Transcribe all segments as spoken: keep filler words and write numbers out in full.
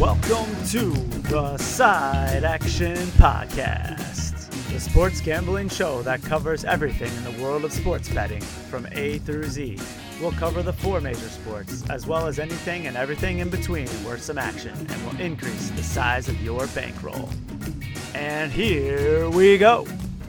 Welcome to the Side Action Podcast, the sports gambling show that covers everything in the world of sports betting from A through Z. We'll cover the four major sports, as well as anything and everything in between worth some action, and will increase the size of your bankroll. And here we go.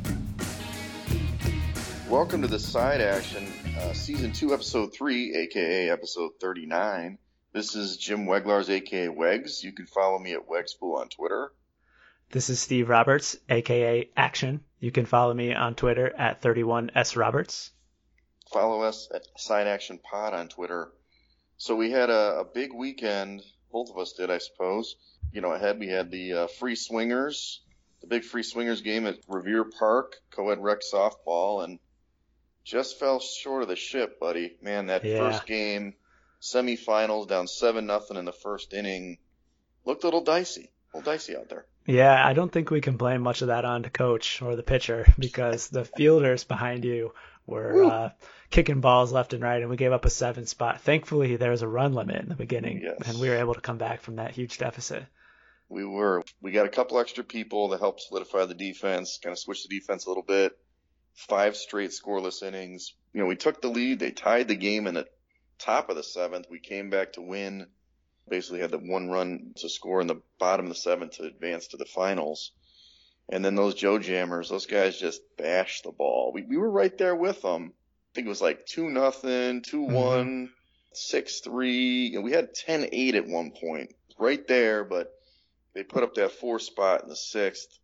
Welcome to the Side Action, uh, Season two, Episode three, a k a. Episode thirty-nine. This is Jim Weglars, a k a. Wegs. You can follow me at Wegspool on Twitter. This is Steve Roberts, a k a. Action. You can follow me on Twitter at thirty-one S Roberts. Follow us at Side Action Pod on Twitter. So we had a, a big weekend. Both of us did, I suppose. You know, ahead we had the uh, Free Swingers, the big Free Swingers game at Revere Park, co-ed rec softball, and just fell short of the ship, buddy. Man, that yeah. first game, semifinals, down seven nothing in the first inning, looked a little dicey. A little dicey out there. Yeah, I don't think we can blame much of that on the coach or the pitcher because the fielders behind you were uh, kicking balls left and right, and we gave up a seven spot. Thankfully, there was a run limit in the beginning, yes. and we were able to come back from that huge deficit. We were. We got a couple extra people to help solidify the defense, kind of switch the defense a little bit. Five straight scoreless innings. You know, we took the lead. They tied the game in the top of the seventh. We came back to win. Basically had the one run to score in the bottom of the seventh to advance to the finals. And then those Joe Jammers, those guys just bashed the ball. We we were right there with them. I think it was like two nothing, two one, six three. And we had ten eight at one point, right there. But they put up that four spot in the sixth,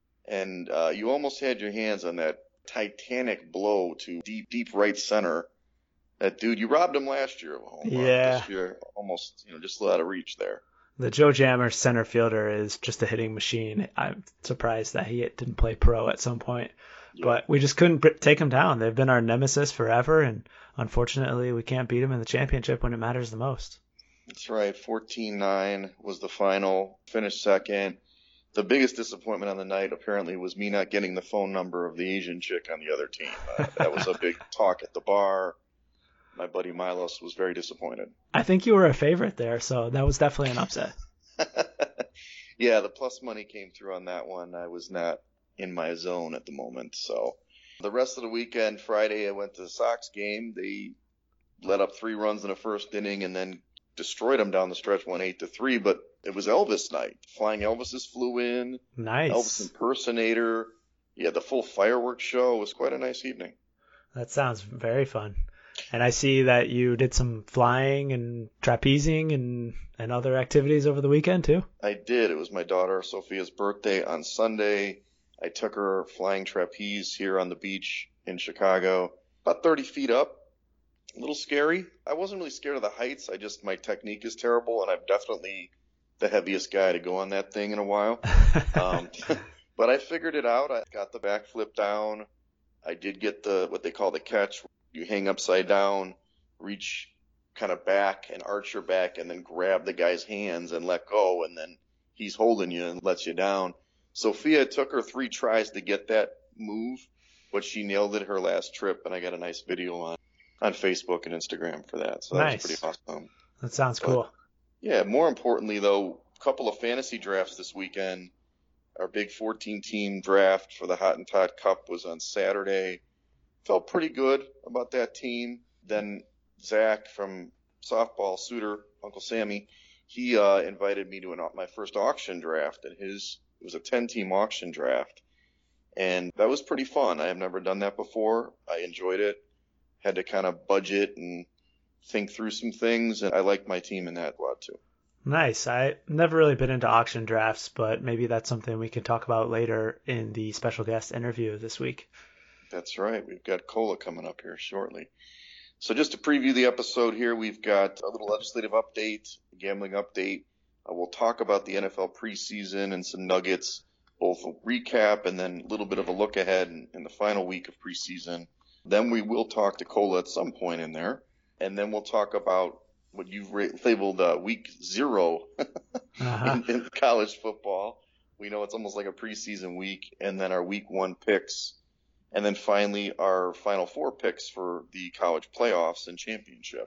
and uh, you almost had your hands on that titanic blow to deep deep right center. That dude, you robbed him last year of a home run. Yeah. This year, almost, you know, just a lot of reach there. The Joe Jammer center fielder is just a hitting machine. I'm surprised that he didn't play pro at some point. Yeah. But we just couldn't take him down. They've been our nemesis forever, and unfortunately we can't beat him in the championship when it matters the most. That's right. fourteen nine was the final. Finished second. The biggest disappointment on the night apparently was me not getting the phone number of the Asian chick on the other team. Uh, that was a big talk at the bar. My buddy Milos was very disappointed. I think you were a favorite there, so that was definitely an upset. Yeah, the plus money came through on that one. I was not in my zone at the moment. So the rest of the weekend, Friday, I went to the Sox game. They let up three runs in the first inning and then destroyed them down the stretch, one eight to three. But it was Elvis night. Flying Elvises flew in. Nice. Elvis impersonator. Yeah, the full fireworks show. It was quite a nice evening. That sounds very fun. And I see that you did some flying and trapezing and, and other activities over the weekend, too. I did. It was my daughter Sophia's birthday on Sunday. I took her flying trapeze here on the beach in Chicago, about thirty feet up. A little scary. I wasn't really scared of the heights. I just, my technique is terrible, and I'm definitely the heaviest guy to go on that thing in a while. um, but I figured it out. I got the backflip down. I did get the what they call the catch. You hang upside down, reach kind of back and arch your back, and then grab the guy's hands and let go, and then he's holding you and lets you down. Sophia took her three tries to get that move, but she nailed it her last trip, and I got a nice video on, on Facebook and Instagram for that. So that nice. was pretty awesome. That sounds but, cool. Yeah, more importantly, though, a couple of fantasy drafts this weekend. Our big fourteen-team draft for the Hottentot Cup was on Saturday. Felt pretty good about that team. Then Zach from softball, Suitor, Uncle Sammy, he uh, invited me to an, my first auction draft, and his it was a ten-team auction draft, and that was pretty fun. I have never done that before. I enjoyed it. Had to kind of budget and think through some things, and I liked my team in that a lot too. Nice. I've never really been into auction drafts, but maybe that's something we can talk about later in the special guest interview this week. That's right. We've got Cola coming up here shortly. So just to preview the episode here, we've got a little legislative update, a gambling update. Uh, we'll talk about the N F L preseason and some nuggets, both a recap and then a little bit of a look ahead in, in the final week of preseason. Then we will talk to Cola at some point in there. And then we'll talk about what you've labeled uh, week zero uh-huh. in, in college football. We know it's almost like a preseason week. And then our week one picks. And then finally, our final four picks for the college playoffs and championship.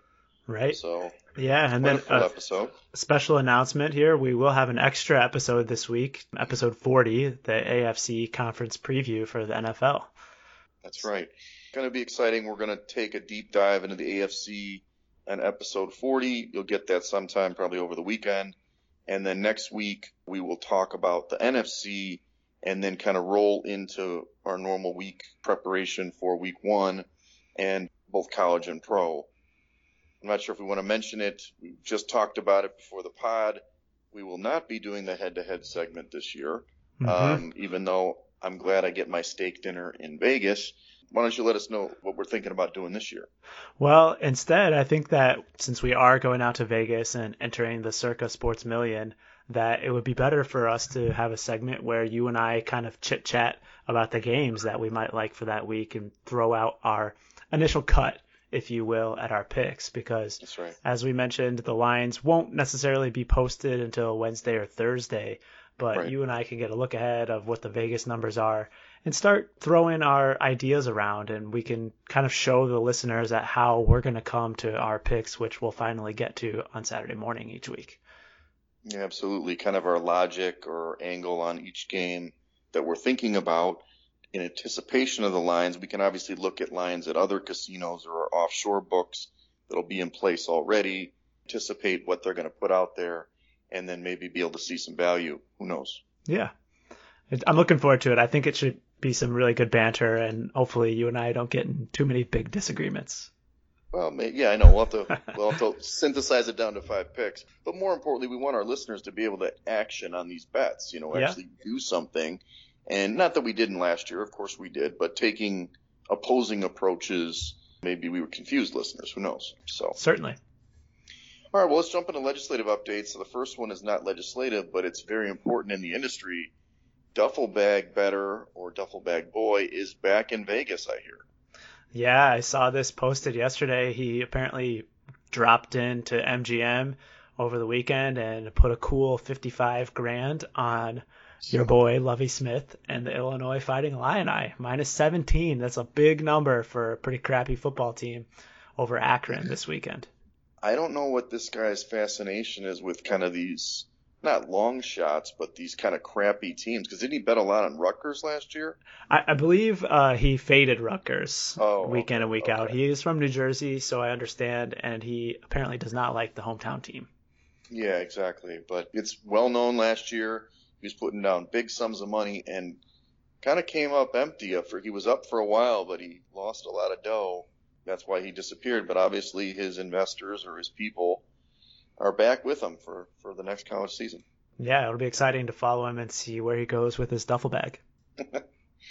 Right. So yeah, and then full a episode. special announcement here. We will have an extra episode this week, episode forty, the A F C conference preview for the N F L. That's right. Going to be exciting. We're going to take a deep dive into the A F C on episode forty. You'll get that sometime probably over the weekend. And then next week we will talk about the N F C and then kind of roll into our normal week preparation for week one and both college and pro. I'm not sure if we want to mention it. We just talked about it before the pod. We will not be doing the head-to-head segment this year, mm-hmm. um, even though I'm glad I get my steak dinner in Vegas. Why don't you let us know what we're thinking about doing this year? Well, instead, I think that since we are going out to Vegas and entering the Circa Sports Million, that it would be better for us to have a segment where you and I kind of chit-chat about the games that we might like for that week and throw out our initial cut, if you will, at our picks, because That's right. As we mentioned, the lines won't necessarily be posted until Wednesday or Thursday, but right. you and I can get a look ahead of what the Vegas numbers are and start throwing our ideas around, and we can kind of show the listeners at how we're going to come to our picks, which we'll finally get to on Saturday morning each week. Yeah, absolutely. Kind of our logic or angle on each game that we're thinking about. In anticipation of the lines, we can obviously look at lines at other casinos or offshore books that'll be in place already, anticipate what they're going to put out there, and then maybe be able to see some value. Who knows? Yeah. I'm looking forward to it. I think it should be some really good banter, and hopefully you and I don't get in too many big disagreements. Well, yeah, I know. We'll have to we'll have to synthesize it down to five picks. But more importantly, we want our listeners to be able to action on these bets, you know, actually yeah. do something. And not that we didn't last year, of course we did, but taking opposing approaches, maybe we were confused listeners, who knows? So certainly. All right, well, let's jump into legislative updates. So the first one is not legislative, but it's very important in the industry. Duffel Bag Better, or Duffel Bag Boy, is back in Vegas, I hear. Yeah, I saw this posted yesterday. He apparently dropped into M G M over the weekend and put a cool fifty-five grand on your boy Lovie Smith and the Illinois Fighting Illini, minus seventeen. That's a big number for a pretty crappy football team over Akron this weekend. I don't know what this guy's fascination is with kind of these, not long shots, but these kind of crappy teams. Because didn't he bet a lot on Rutgers last year? I, I believe uh, he faded Rutgers oh, week in okay, and week okay. out. He is from New Jersey, so I understand, and he apparently does not like the hometown team. Yeah, exactly. But it's well known last year. He was putting down big sums of money and kind of came up empty. For he was up for a while, but he lost a lot of dough. That's why he disappeared. But obviously his investors or his people are back with him for, for the next college season. Yeah, it'll be exciting to follow him and see where he goes with his duffel bag. Wouldn't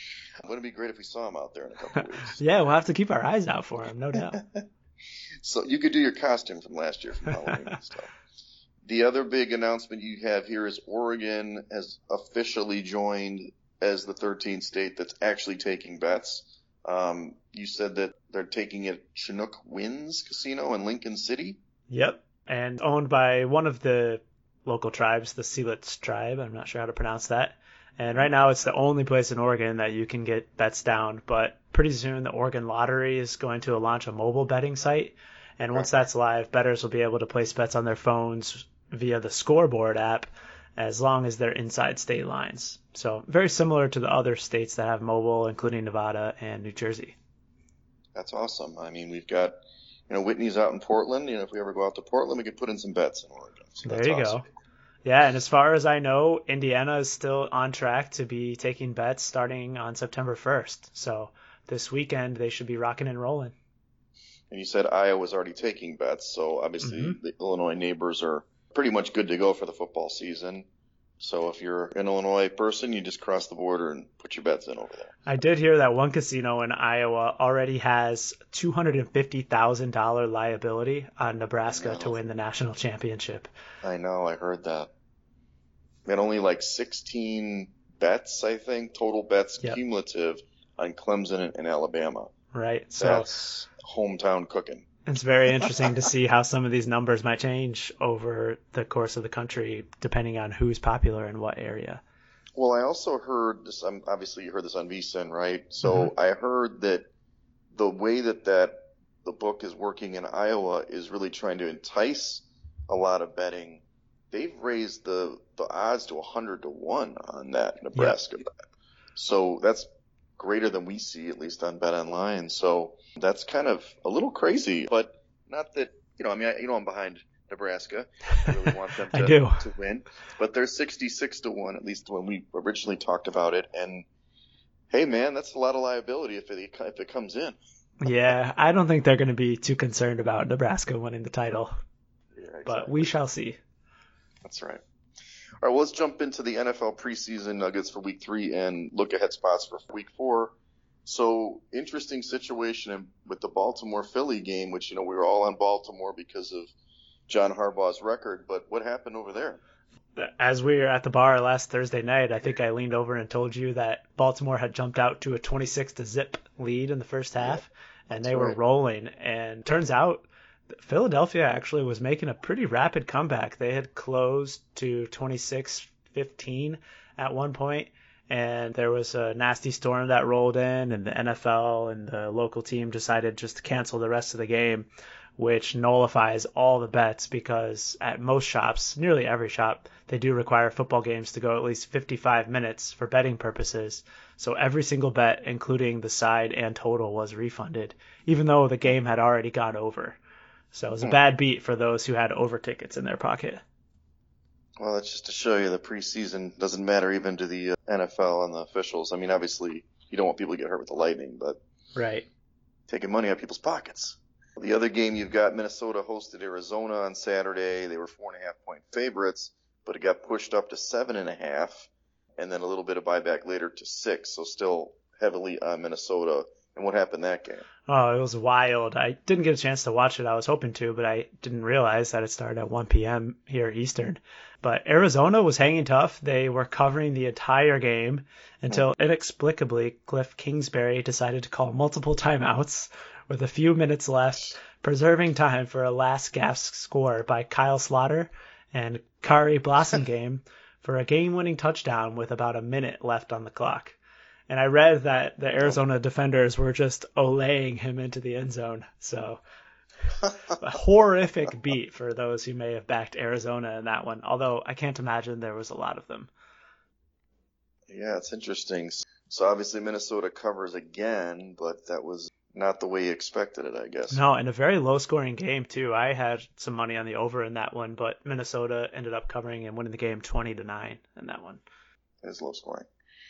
it be great if we saw him out there in a couple of weeks? Yeah, we'll have to keep our eyes out for him, no doubt. So you could do your costume from last year from Halloween and stuff. The other big announcement you have here is Oregon has officially joined as the thirteenth state that's actually taking bets. Um, you said that they're taking it at Chinook Winds Casino in Lincoln City? Yep, and owned by one of the local tribes, the Seelitz tribe. I'm not sure how to pronounce that. And right now it's the only place in Oregon that you can get bets down. But pretty soon the Oregon Lottery is going to launch a mobile betting site. And once that's live, bettors will be able to place bets on their phones via the scoreboard app as long as they're inside state lines. So very similar to the other states that have mobile, including Nevada and New Jersey. That's awesome. I mean, we've got, you know, Whitney's out in Portland. You know, if we ever go out to Portland, we could put in some bets in Oregon. So there you awesome. go. Yeah, and as far as I know, Indiana is still on track to be taking bets starting on September first. So this weekend they should be rocking and rolling. And you said Iowa's already taking bets, so obviously mm-hmm. the Illinois neighbors are pretty much good to go for the football season. So if you're an Illinois person, you just cross the border and put your bets in over there. I did hear that one casino in Iowa already has two hundred fifty thousand dollars liability on Nebraska to win the national championship. I know, I heard that. They had only like sixteen bets, I think, total bets yep. cumulative on Clemson and Alabama. Right. So that's hometown cooking. It's very interesting to see how some of these numbers might change over the course of the country, depending on who's popular in what area. Well, I also heard this. Um, obviously, you heard this on V S I N, right? So mm-hmm. I heard that the way that that the book is working in Iowa is really trying to entice a lot of betting. They've raised the, the odds to one hundred to one on that Nebraska yep. bet. So that's greater than we see, at least on BetOnline. So that's kind of a little crazy, but not that, you know, I mean, I, you know, I'm behind Nebraska. I really want them to, I do. to win. But they're sixty-six to one, at least when we originally talked about it. And hey, man, that's a lot of liability if it, if it comes in. Yeah, I don't think they're going to be too concerned about Nebraska winning the title. Yeah, exactly. But we shall see. That's right. All right, well, let's jump into the N F L preseason nuggets for week three and look ahead spots for week four. So, interesting situation with the Baltimore-Philly game, which, you know, we were all on Baltimore because of John Harbaugh's record, but what happened over there? As we were at the bar last Thursday night, I think I leaned over and told you that Baltimore had jumped out to a twenty-six to zip lead in the first half, yeah, and they were right. rolling. And turns out Philadelphia actually was making a pretty rapid comeback. They had closed to twenty-six fifteen at one point, and there was a nasty storm that rolled in, and the N F L and the local team decided just to cancel the rest of the game, which nullifies all the bets because at most shops, nearly every shop, they do require football games to go at least fifty-five minutes for betting purposes. So every single bet, including the side and total, was refunded, even though the game had already gone over. So it was a bad beat for those who had over tickets in their pocket. Well, that's just to show you the preseason doesn't matter even to the N F L and the officials. I mean, obviously, you don't want people to get hurt with the lightning, but right, taking money out of people's pockets. The other game you've got, Minnesota hosted Arizona on Saturday. They were four and a half point favorites, but it got pushed up to seven and a half, and then a little bit of buyback later to six. So still heavily on Minnesota. And what happened that game? Oh, it was wild. I didn't get a chance to watch it. I was hoping to, but I didn't realize that it started at one p.m. here Eastern. But Arizona was hanging tough. They were covering the entire game until mm. inexplicably Cliff Kingsbury decided to call multiple timeouts with a few minutes left, preserving time for a last gasp score by Kyle Slaughter and Kari Blossomgame for a game-winning touchdown with about a minute left on the clock. And I read that the Arizona defenders were just olaying him into the end zone. So a horrific beat for those who may have backed Arizona in that one, although I can't imagine there was a lot of them. Yeah, it's interesting. So obviously Minnesota covers again, but that was not the way you expected it, I guess. No, and a very low-scoring game, too. I had some money on the over in that one, but Minnesota ended up covering and winning the game twenty to nine in that one. It is low-scoring.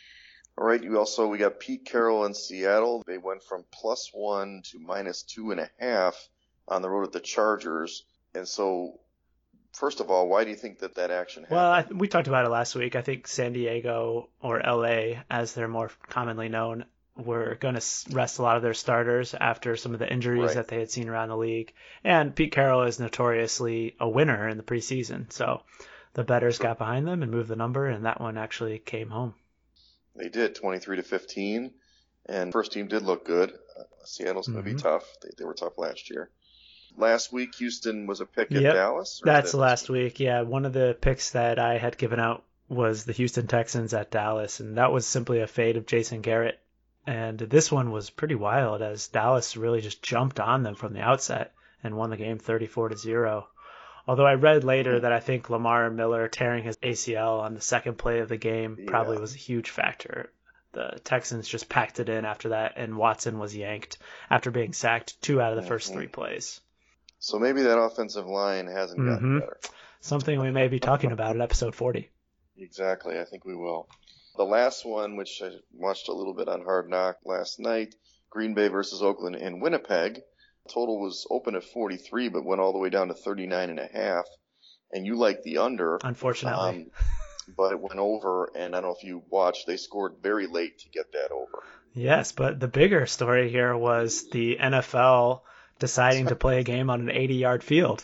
All right, you also, we got Pete Carroll in Seattle. They went from plus one to minus two and a half on the road at the Chargers. And so, first of all, why do you think that that action happened? Well, I, we talked about it last week. I think San Diego, or L A, as they're more commonly known, were going to rest a lot of their starters after some of the injuries right. that they had seen around the league. And Pete Carroll is notoriously a winner in the preseason. So the bettors sure. got behind them and moved the number, and that one actually came home. They did, twenty-three to fifteen, and first team did look good. Uh, Seattle's going to mm-hmm. be tough. They, they were tough last year. Last week, Houston was a pick at yep. Dallas? That's that last week? week, yeah. One of the picks that I had given out was the Houston Texans at Dallas, and that was simply a fade of Jason Garrett. And this one was pretty wild as Dallas really just jumped on them from the outset and won the game thirty-four to zero. Although I read later that I think Lamar Miller tearing his A C L on the second play of the game yeah. probably was a huge factor. The Texans just packed it in after that, and Watson was yanked after being sacked two out of the mm-hmm. first three plays. So maybe that offensive line hasn't gotten mm-hmm. better. Something we may be talking about in episode forty. Exactly, I think we will. The last one, which I watched a little bit on Hard Knock last night, Green Bay versus Oakland in Winnipeg. Total was open at forty-three, but went all the way down to thirty-nine and a half. And you like the under. Unfortunately. Um, but it went over, and I don't know if you watched, they scored very late to get that over. Yes, but the bigger story here was the N F L deciding to play a game on an eighty-yard field.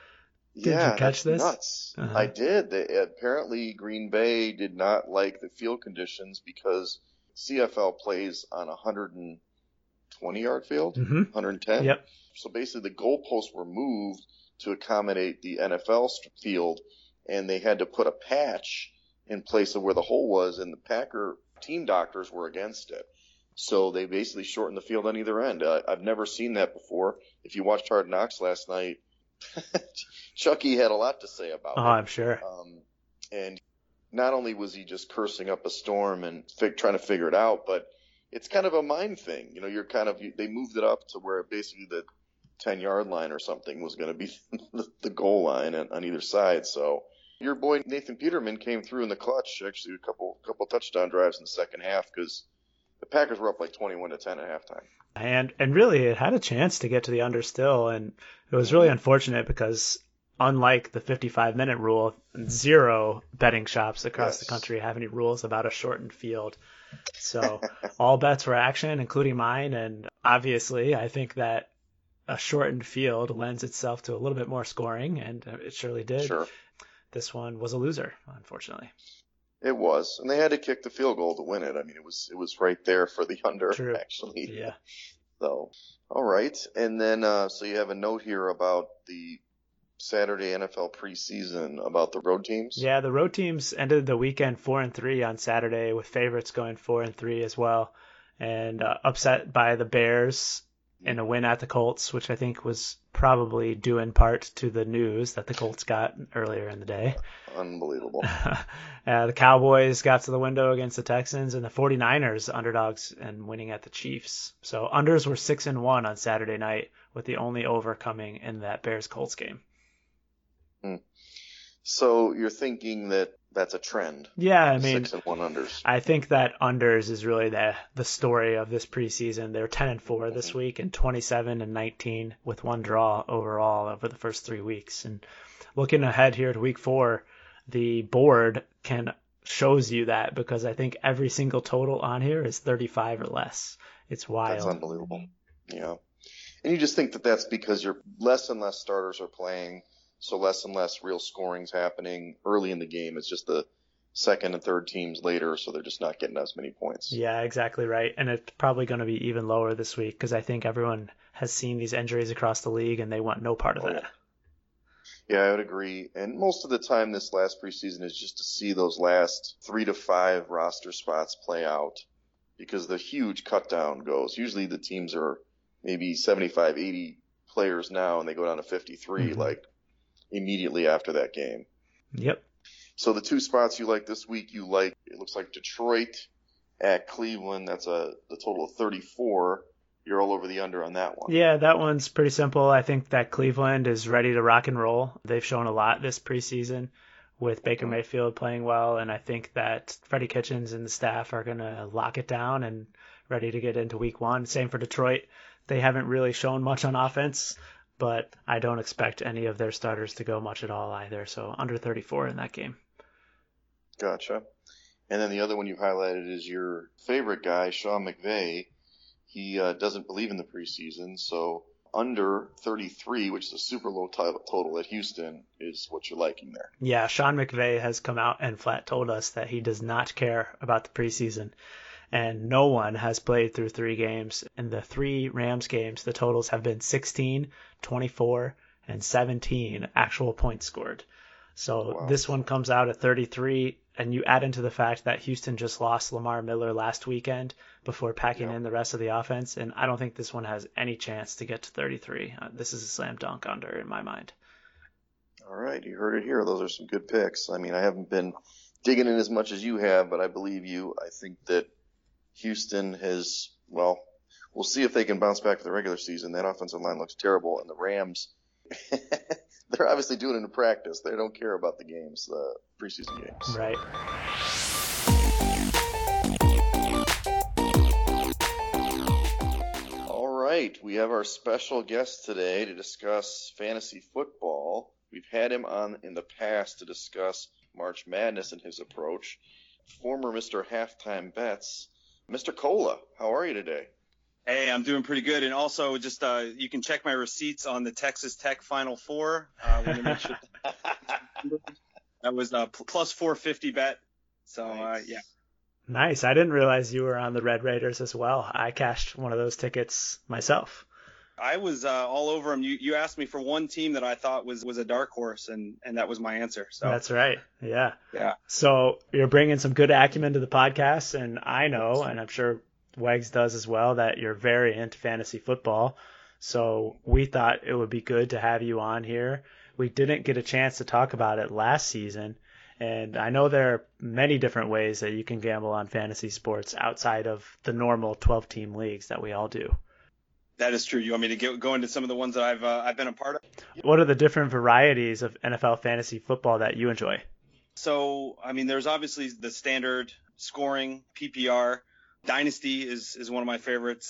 Did yeah, you catch this? Nuts. Uh-huh. I did. They, apparently, Green Bay did not like the field conditions because C F L plays on a one hundred twenty-yard field, mm-hmm. one hundred ten. Yep. So basically, the goalposts were moved to accommodate the N F L field, and they had to put a patch in place of where the hole was, and the Packer team doctors were against it. So they basically shortened the field on either end. Uh, I've never seen that before. If you watched Hard Knocks last night, Chucky had a lot to say about oh, it. I'm sure. Um, and not only was he just cursing up a storm and fig- trying to figure it out, but it's kind of a mind thing. You know, you're kind of, they moved it up to where basically the ten yard line or something was going to be the, the goal line on, on either side. So your boy Nathan Peterman came through in the clutch, actually a couple, couple touchdown drives in the second half, because the Packers were up like twenty-one to ten at halftime. And and really, it had a chance to get to the under still, and it was really unfortunate because unlike the fifty-five minute rule, zero betting shops across Yes. the country have any rules about a shortened field. So all bets were action, including mine, and obviously I think that a shortened field lends itself to a little bit more scoring, and it surely did. Sure. This one was a loser, unfortunately. It was, and they had to kick the field goal to win it. I mean, it was it was right there for the under, True. actually. Yeah. So, all right, and then uh, so you have a note here about the Saturday N F L preseason about the road teams. Yeah, the road teams ended the weekend four and three on Saturday, with favorites going four and three as well, and uh, upset by the Bears in a win at the Colts, which I think was probably due in part to the news that the Colts got earlier in the day. Unbelievable. uh, the Cowboys got to the window against the Texans, and the 49ers underdogs and winning at the Chiefs. So unders were six and one on Saturday night, with the only over coming in that Bears Colts game. Hmm. So you're thinking that that's a trend? Yeah, I mean, six and one unders. I think that unders is really the the story of this preseason. They're ten and four this Mm-hmm. week and twenty-seven and nineteen with one draw overall over the first three weeks. And looking ahead here to week four, the board can shows you that, because I think every single total on here is thirty-five or less. It's wild. That's unbelievable. Yeah, and you just think that that's because you're less and less starters are playing. So less and less real scoring's happening early in the game. It's just the second and third teams later, so they're just not getting as many points. Yeah, exactly right. And it's probably going to be even lower this week, because I think everyone has seen these injuries across the league and they want no part of Oh, that. Yeah, I would agree. And most of the time this last preseason is just to see those last three to five roster spots play out, because the huge cut down goes. Usually the teams are maybe seventy-five, eighty players now, and they go down to fifty-three, Mm-hmm. like immediately after that game. Yep. So the two spots you like this week, you like, it looks like Detroit at Cleveland. That's a the total of thirty-four. You're all over the under on that one. Yeah, that one's pretty simple. I think that Cleveland is ready to rock and roll. They've shown a lot this preseason with Baker Mayfield playing well, and I think that Freddie Kitchens and the staff are going to lock it down and ready to get into week one. Same for Detroit. They haven't really shown much on offense, but I don't expect any of their starters to go much at all either. So under thirty-four in that game. Gotcha. And then the other one you highlighted is your favorite guy, Sean McVay. He uh, doesn't believe in the preseason, so under thirty-three, which is a super low t- total at Houston, is what you're liking there. Yeah, Sean McVay has come out and flat told us that he does not care about the preseason. And no one has played through three games. In the three Rams games, the totals have been sixteen, twenty-four, and seventeen actual points scored. So Wow. This one comes out at thirty-three, and you add into the fact that Houston just lost Lamar Miller last weekend before packing Yeah. in the rest of the offense, and I don't think this one has any chance to get to thirty-three. Uh, this is a slam dunk under in my mind. All right, you heard it here. Those are some good picks. I mean, I haven't been digging in as much as you have, but I believe you. I think that Houston has, well, we'll see if they can bounce back for the regular season. That offensive line looks terrible, and the Rams, they're obviously doing it in practice. They don't care about the games, the preseason games. Right. All right, we have our special guest today to discuss fantasy football. We've had him on in the past to discuss March Madness and his approach. Former Mister Halftime Bets, Mister Cola, how are you today? Hey, I'm doing pretty good. And also, just uh, you can check my receipts on the Texas Tech Final Four. Uh, want to make sure that was a plus four fifty bet. So, uh, yeah. Nice. I didn't realize you were on the Red Raiders as well. I cashed one of those tickets myself. I was uh, all over them. You you asked me for one team that I thought was, was a dark horse, and, and that was my answer. So That's right. Yeah. Yeah. So you're bringing some good acumen to the podcast, and I know, and I'm sure Wags does as well, that you're very into fantasy football. So we thought it would be good to have you on here. We didn't get a chance to talk about it last season, and I know there are many different ways that you can gamble on fantasy sports outside of the normal twelve-team leagues that we all do. That is true. You want me to get, go into some of the ones that I've uh, I've been a part of? What are the different varieties of N F L fantasy football that you enjoy? So, I mean, there's obviously the standard scoring, P P R. Dynasty is, is one of my favorites.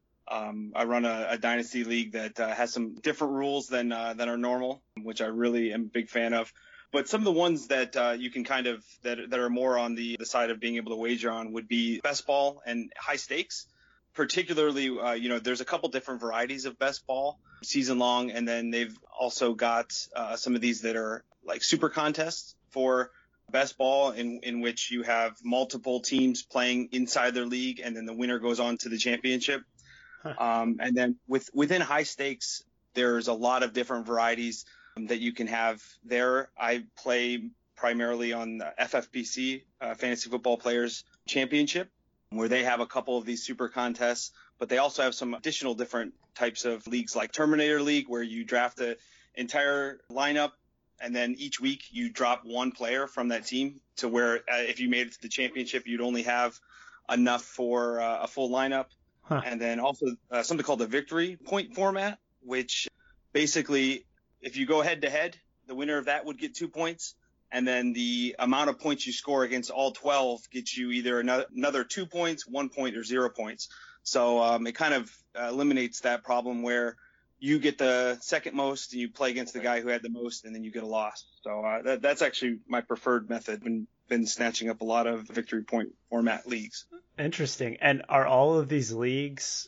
Um, I run a, a Dynasty league that uh, has some different rules than uh, than are normal, which I really am a big fan of. But some of the ones that uh, you can kind of that that are more on the, the side of being able to wager on would be best ball and high stakes. Particularly, uh, you know, there's a couple different varieties of best ball, season long, and then they've also got uh, some of these that are like super contests for best ball, in in which you have multiple teams playing inside their league, and then the winner goes on to the championship. Huh. Um, and then with within high stakes, there's a lot of different varieties that you can have there. I play primarily on the F F P C, uh, Fantasy Football Players Championship, where they have a couple of these super contests, but they also have some additional different types of leagues like Terminator League, where you draft the entire lineup, and then each week you drop one player from that team to where uh, if you made it to the championship, you'd only have enough for uh, a full lineup. Huh. And then also uh, something called the victory point format, which basically if you go head to head, the winner of that would get two points. And then the amount of points you score against all twelve gets you either another, another two points, one point, or zero points. So um, it kind of uh, eliminates that problem where you get the second most and you play against the guy who had the most, and then you get a loss. So uh, that, that's actually my preferred method. Been been snatching up a lot of victory point format leagues. Interesting. And are all of these leagues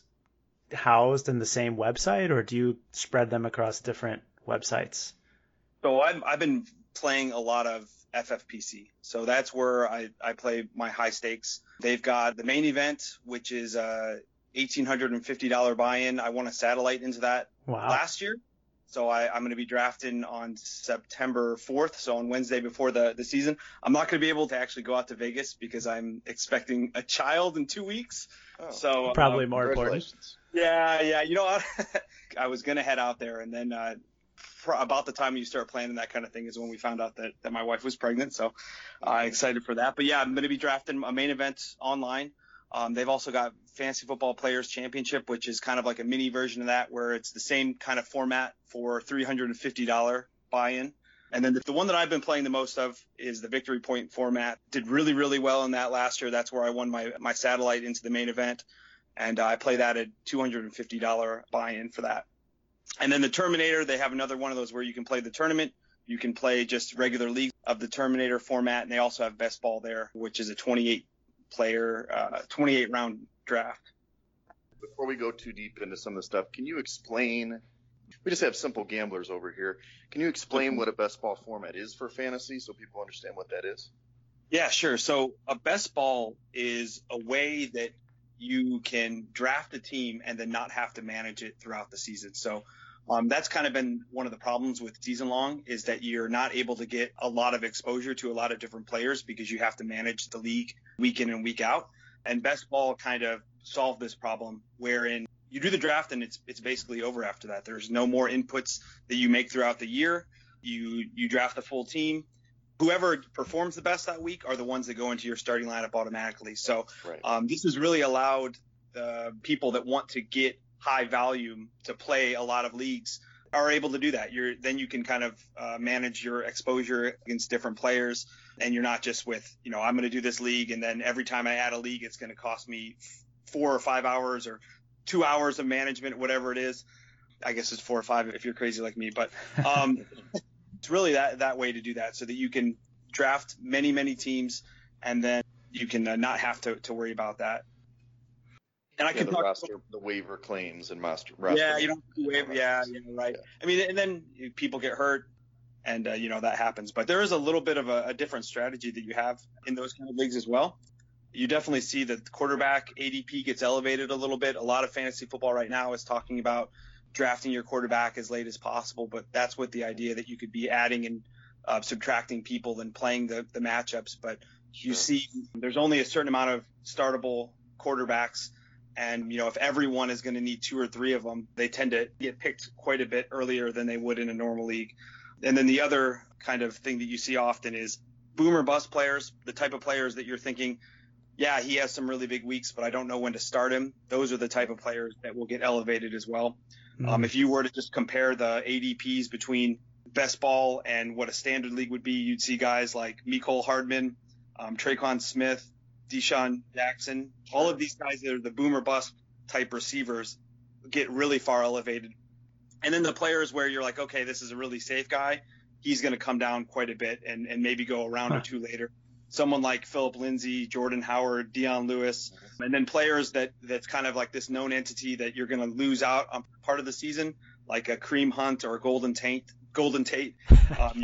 housed in the same website, or do you spread them across different websites? So I've, I've been playing a lot of F F P C. So that's where I, I play my high stakes. They've got the main event, which is a one thousand eight hundred fifty dollars buy-in. I won a satellite into that wow. last year. So I, I'm going to be drafting on September fourth, so on Wednesday before the, the season. I'm not going to be able to actually go out to Vegas because I'm expecting a child in two weeks. Oh, so probably um, more important. Yeah, yeah. You know what? I was going to head out there, and then uh, for about the time you start planning that kind of thing is when we found out that, that my wife was pregnant. So I'm uh, excited for that. But, yeah, I'm going to be drafting a main event online. Um, they've also got Fantasy Football Players Championship, which is kind of like a mini version of that, where it's the same kind of format for three hundred fifty dollars buy-in. And then the, the one that I've been playing the most of is the victory point format. Did really, really well in that last year. That's where I won my, my satellite into the main event. And uh, I play that at two hundred fifty dollars buy-in for that. And then the Terminator, they have another one of those where you can play the tournament. You can play just regular league of the Terminator format. And they also have best ball there, which is a twenty-eight player, uh, twenty-eight round draft. Before we go too deep into some of the stuff, can you explain, we just have simple gamblers over here. Can you explain what a best ball format is for fantasy so people understand what that is? Yeah, sure. So a best ball is a way that you can draft a team and then not have to manage it throughout the season. So um, that's kind of been one of the problems with season long, is that you're not able to get a lot of exposure to a lot of different players because you have to manage the league week in and week out. And best ball kind of solved this problem, wherein you do the draft and it's it's basically over after that. There's no more inputs that you make throughout the year. You you draft a full team. Whoever performs the best that week are the ones that go into your starting lineup automatically. So right. um, this has really allowed the people that want to get high volume to play a lot of leagues are able to do that. You're then you can kind of uh, manage your exposure against different players, and you're not just with, you know, I'm going to do this league, and then every time I add a league, it's going to cost me four or five hours or two hours of management, whatever it is. I guess it's four or five if you're crazy like me, but um, it's really that, that way to do that so that you can draft many, many teams, and then you can uh, not have to, to worry about that. And I yeah, can the talk roster, about, the waiver claims and master. Yeah, you don't waiver. Yeah, yeah, right. Yeah. I mean, and then people get hurt, and uh, you know that happens. But there is a little bit of a, a different strategy that you have in those kind of leagues as well. You definitely see that the quarterback A D P gets elevated a little bit. A lot of fantasy football right now is talking about drafting your quarterback as late as possible, but that's with the idea that you could be adding and uh, subtracting people and playing the, the matchups. But you sure. see there's only a certain amount of startable quarterbacks And, you know, if everyone is going to need two or three of them, they tend to get picked quite a bit earlier than they would in a normal league. And then the other kind of thing that you see often is boom or bust players, the type of players that you're thinking, yeah, he has some really big weeks, but I don't know when to start him. Those are the type of players that will get elevated as well. Mm. Um, if you were to just compare the A D Ps between best ball and what a standard league would be, you'd see guys like Mecole Hardman, um, Traquan Smith, Deshaun Jackson, all of these guys that are the boom or bust type receivers get really far elevated. And then the players where you're like, okay, this is a really safe guy, he's going to come down quite a bit and, and maybe go a round huh. or two later. Someone like Philip Lindsay, Jordan Howard, Dion Lewis, and then players that that's kind of like this known entity that you're going to lose out on part of the season, like a Kareem Hunt or a Golden Tate. Golden Tate. Um,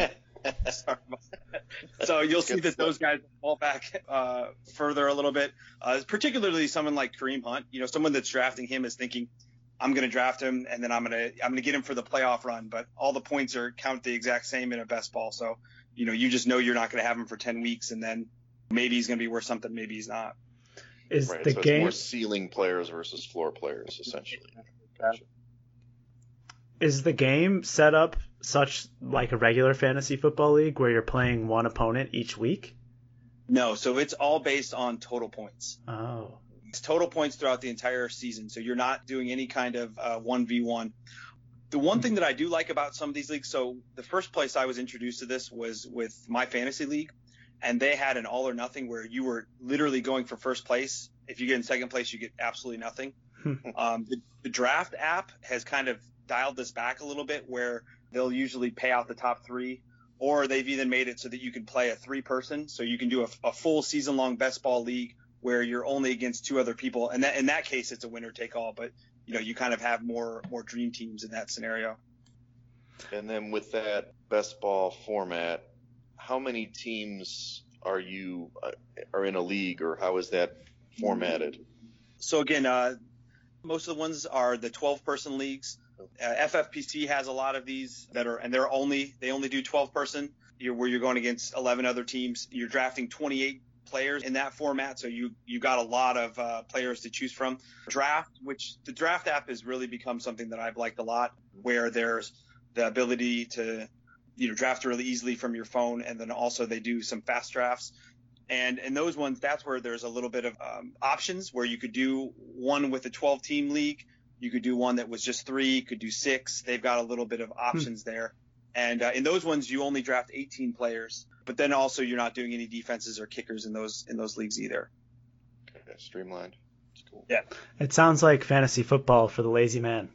so you'll see that those guys fall back uh, further a little bit, uh, particularly someone like Kareem Hunt. You know, someone that's drafting him is thinking, I'm going to draft him and then I'm going to I'm going to get him for the playoff run. But all the points are count the exact same in a best ball. So, you know, you just know you're not going to have him for ten weeks and then maybe he's going to be worth something. Maybe he's not. Is right, the so game it's more ceiling players versus floor players, essentially. Gotcha. Is the game set up such like a regular fantasy football league where you're playing one opponent each week? No, so it's all based on total points. Oh. It's total points throughout the entire season, so you're not doing any kind of uh, one v one. The one thing that I do like about some of these leagues, so the first place I was introduced to this was with My Fantasy League, and they had an all or nothing where you were literally going for first place. If you get in second place, you get absolutely nothing. um, the, the draft app has kind of dialed this back a little bit where they'll usually pay out the top three, or they've even made it so that you can play a three person. So you can do a, a full season long best ball league where you're only against two other people. And that, in that case, it's a winner take all, but you know, you kind of have more, more dream teams in that scenario. And then with that best ball format, how many teams are you uh, are in a league, or how is that formatted? So again, uh, most of the ones are the twelve person leagues. Uh, F F P C has a lot of these that are, and they're only, they only do twelve person, you're, where you're going against eleven other teams. You're drafting twenty-eight players in that format. So you, you got a lot of uh, players to choose from. Draft, which the draft app has really become something that I've liked a lot, where there's the ability to, you know, draft really easily from your phone. And then also they do some fast drafts. And in those ones, that's where there's a little bit of um, options where you could do one with a twelve team league. You could do one that was just three, could do six. They've got a little bit of options hmm. there. And uh, in those ones, you only draft eighteen players. But then also you're not doing any defenses or kickers in those in those leagues either. Okay, streamlined. That's cool. Yeah. It sounds like fantasy football for the lazy man.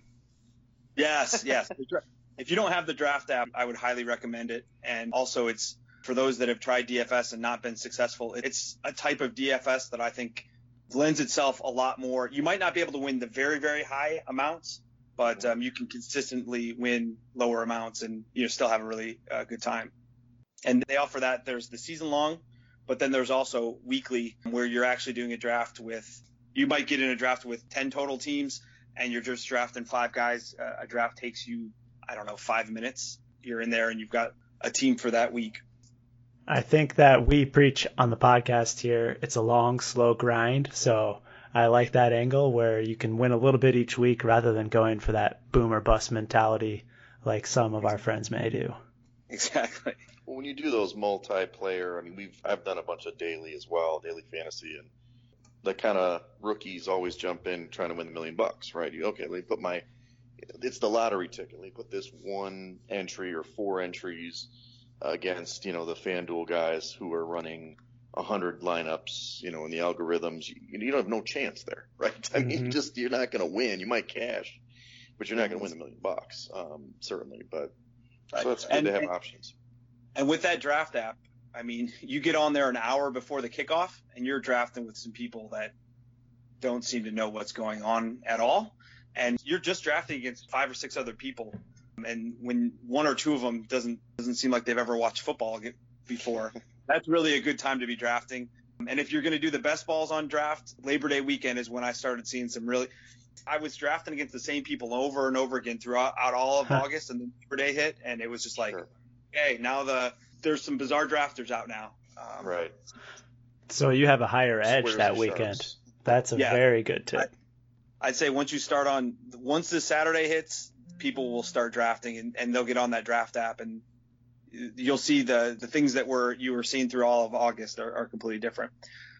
Yes, yes. If you don't have the draft app, I would highly recommend it. And also it's for those that have tried D F S and not been successful. It's a type of D F S that I think lends itself a lot more. You might not be able to win the very, very high amounts, but um, you can consistently win lower amounts and you know still have a really uh, good time. And they offer that. There's the season long, but then there's also weekly where you're actually doing a draft with, you might get in a draft with ten total teams and you're just drafting five guys. Uh, a draft takes you, I don't know, five minutes. You're in there and you've got a team for that week. I think that we preach on the podcast here, it's a long, slow grind. So I like that angle where you can win a little bit each week rather than going for that boom or bust mentality like some of our friends may do. Exactly. Well, when you do those multiplayer, I mean, we've I've done a bunch of daily as well, daily fantasy, and the kind of rookies always jump in trying to win a million bucks, right? You, okay, let me put my, it's the lottery ticket. Let me put this one entry or four entries against, you know, the FanDuel guys who are running a hundred lineups, you know, in the algorithms. You, you don't have no chance there, right? I mean, mm-hmm. just, you're not going to win. You might cash, but you're not going to win a million bucks, um, certainly. But right. So it's good and, to have and, options. And with that draft app, I mean, you get on there an hour before the kickoff and you're drafting with some people that don't seem to know what's going on at all. And you're just drafting against five or six other people. And when one or two of them doesn't doesn't seem like they've ever watched football before, that's really a good time to be drafting. And if you're going to do the best balls on draft, Labor Day weekend is when I started seeing some really – I was drafting against the same people over and over again throughout out all of August, and then Labor Day hit, and it was just like, sure. okay, now the there's some bizarre drafters out now. Um, right. So you have a higher edge Squares that weekend. Sharps. That's a yeah. very good tip. I'd say once you start on, once this Saturday hits, people will start drafting and, and they'll get on that draft app, and you'll see the, the things that were you were seeing through all of August are, are completely different.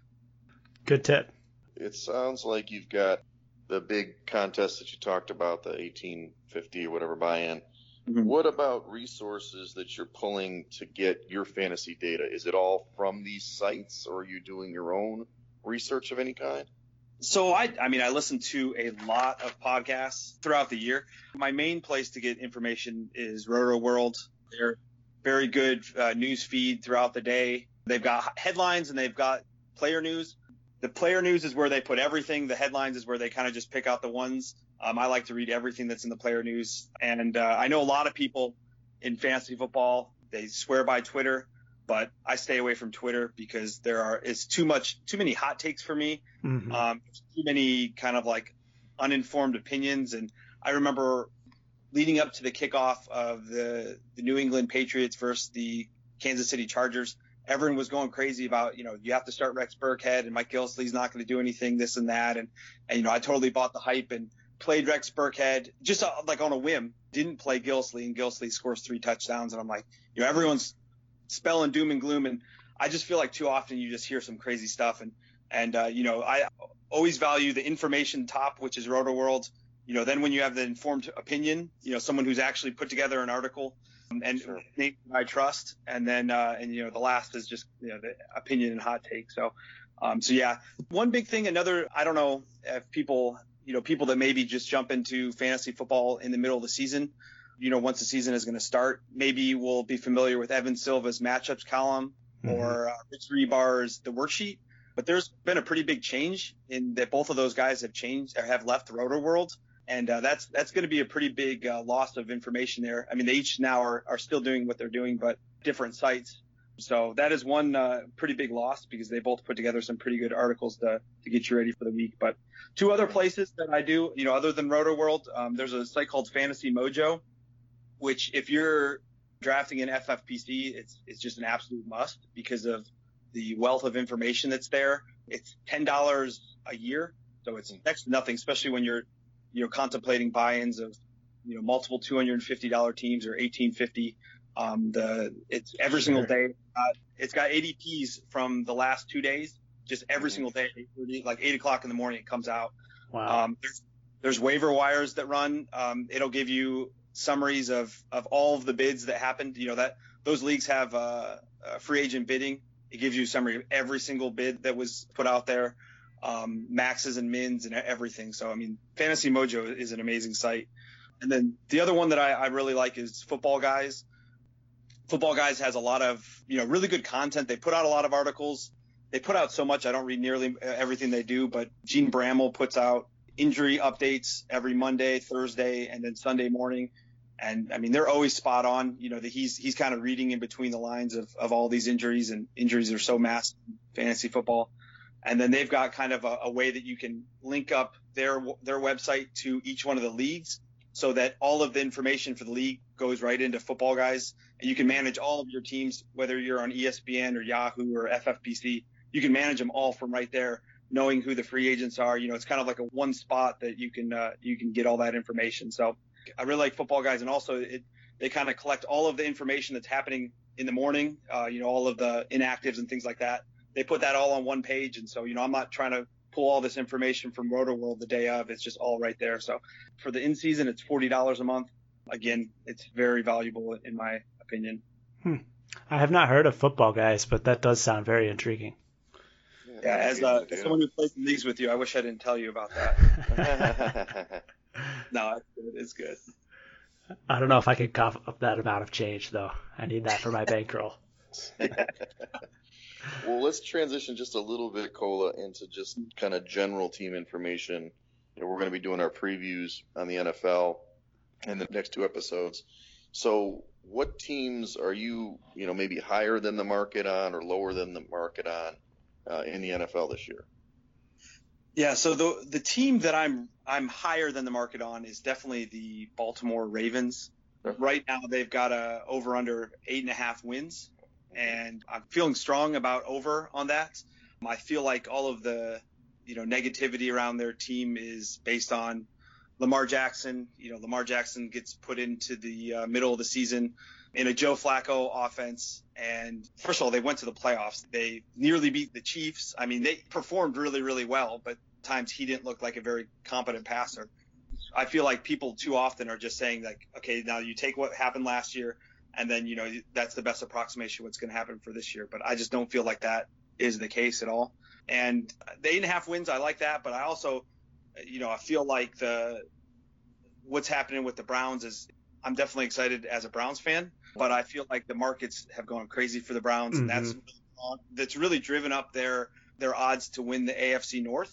Good tip. It sounds like you've got the big contest that you talked about, the eighteen fifty or whatever buy-in. Mm-hmm. What about resources that you're pulling to get your fantasy data? Is it all from these sites, or are you doing your own research of any kind? So I, I mean, I listen to a lot of podcasts throughout the year. My main place to get information is Roto World. They're very good uh, news feed throughout the day. They've got headlines and they've got player news. The player news is where they put everything. The headlines is where they kind of just pick out the ones. Um, I like to read everything that's in the player news. And uh, I know a lot of people in fantasy football, they swear by Twitter, but I stay away from Twitter because there are it's too much, too many hot takes for me. Mm-hmm. Um, too many kind of like uninformed opinions. And I remember leading up to the kickoff of the, the New England Patriots versus the Kansas City Chargers, everyone was going crazy about, you know, you have to start Rex Burkhead and Mike Gillislee's not going to do anything, this and that. And, and, you know, I totally bought the hype and played Rex Burkhead just uh, like on a whim, didn't play Gillislee, and Gillislee scores three touchdowns. And I'm like, you know, everyone's spelling doom and gloom. And I just feel like too often you just hear some crazy stuff. And, and, uh, you know, I always value the information top, which is Roto World. You know, then when you have the informed opinion, you know, someone who's actually put together an article and sure. I trust. And then, uh, and, you know, the last is just, you know, the opinion and hot take. So, um, so yeah, one big thing, another, I don't know if people, you know, people that maybe just jump into fantasy football in the middle of the season, you know, once the season is going to start, maybe we'll be familiar with Evan Silva's matchups column mm-hmm. or uh, Rich Rebar's the worksheet. But there's been a pretty big change in that both of those guys have changed or have left Roto World. And uh, that's that's going to be a pretty big uh, loss of information there. I mean, they each now are, are still doing what they're doing, but different sites. So that is one uh, pretty big loss because they both put together some pretty good articles to, to get you ready for the week. But two other places that I do, you know, other than Roto World, um, there's a site called Fantasy Mojo, which if you're drafting in F F P C, it's it's just an absolute must because of the wealth of information that's there. It's ten dollars a year, so it's next to nothing, especially when you're you know, contemplating buy-ins of, you know, multiple two hundred fifty dollars teams or eighteen fifty. Um, the, it's every sure. single day. Uh, it's got A D Ps from the last two days, just every mm-hmm. single day, like eight o'clock in the morning, it comes out. Wow. Um, there's, there's waiver wires that run. Um, it'll give you summaries of, of all of the bids that happened. You know, that those leagues have, uh, uh free agent bidding. It gives you a summary of every single bid that was put out there. Um, maxes and mins and everything. So, I mean, Fantasy Mojo is an amazing site. And then the other one that I, I really like is Football Guys. Football Guys has a lot of, you know, really good content. They put out a lot of articles. They put out so much. I don't read nearly everything they do, but Gene Bramall puts out injury updates every Monday, Thursday, and then Sunday morning. And I mean, they're always spot on. You know, that he's, he's kind of reading in between the lines of, of all these injuries, and injuries are so massive in fantasy football. And then they've got kind of a, a way that you can link up their their website to each one of the leagues so that all of the information for the league goes right into Football Guys. And you can manage all of your teams, whether you're on E S P N or Yahoo or F F P C. You can manage them all from right there, knowing who the free agents are. You know, it's kind of like a one spot that you can uh, you can get all that information. So I really like Football Guys. And also it, they kind of collect all of the information that's happening in the morning, uh, you know, all of the inactives and things like that. They put that all on one page. And so, you know, I'm not trying to pull all this information from Roto World the day of. It's just all right there. So for the in season, it's forty dollars a month. Again, it's very valuable in my opinion. Hmm. I have not heard of Football Guys, but that does sound very intriguing. Yeah, as, uh, as someone who plays in leagues with you, I wish I didn't tell you about that. No, it's good. It's good. I don't know if I could cough up that amount of change, though. I need that for my bankroll. Well, let's transition just a little bit, Cola, into just kind of general team information. You know, we're going to be doing our previews on the N F L in the next two episodes. So what teams are you, you know, maybe higher than the market on or lower than the market on uh, in the N F L this year? Yeah, so the the team that I'm I'm higher than the market on is definitely the Baltimore Ravens. Right now they've got a over under eight and a half wins. And I'm feeling strong about over on that. I feel like all of the you know, negativity around their team is based on Lamar Jackson. You know, Lamar Jackson gets put into the uh, middle of the season in a Joe Flacco offense. And first of all, they went to the playoffs. They nearly beat the Chiefs. I mean, they performed really, really well, but at times he didn't look like a very competent passer. I feel like people too often are just saying, like, okay, now you take what happened last year, and then, you know, that's the best approximation of what's going to happen for this year. But I just don't feel like that is the case at all. And the eight and a half wins, I like that. But I also, you know, I feel like the what's happening with the Browns is I'm definitely excited as a Browns fan. But I feel like the markets have gone crazy for the Browns, mm-hmm. and that's that's really driven up their their odds to win the A F C North.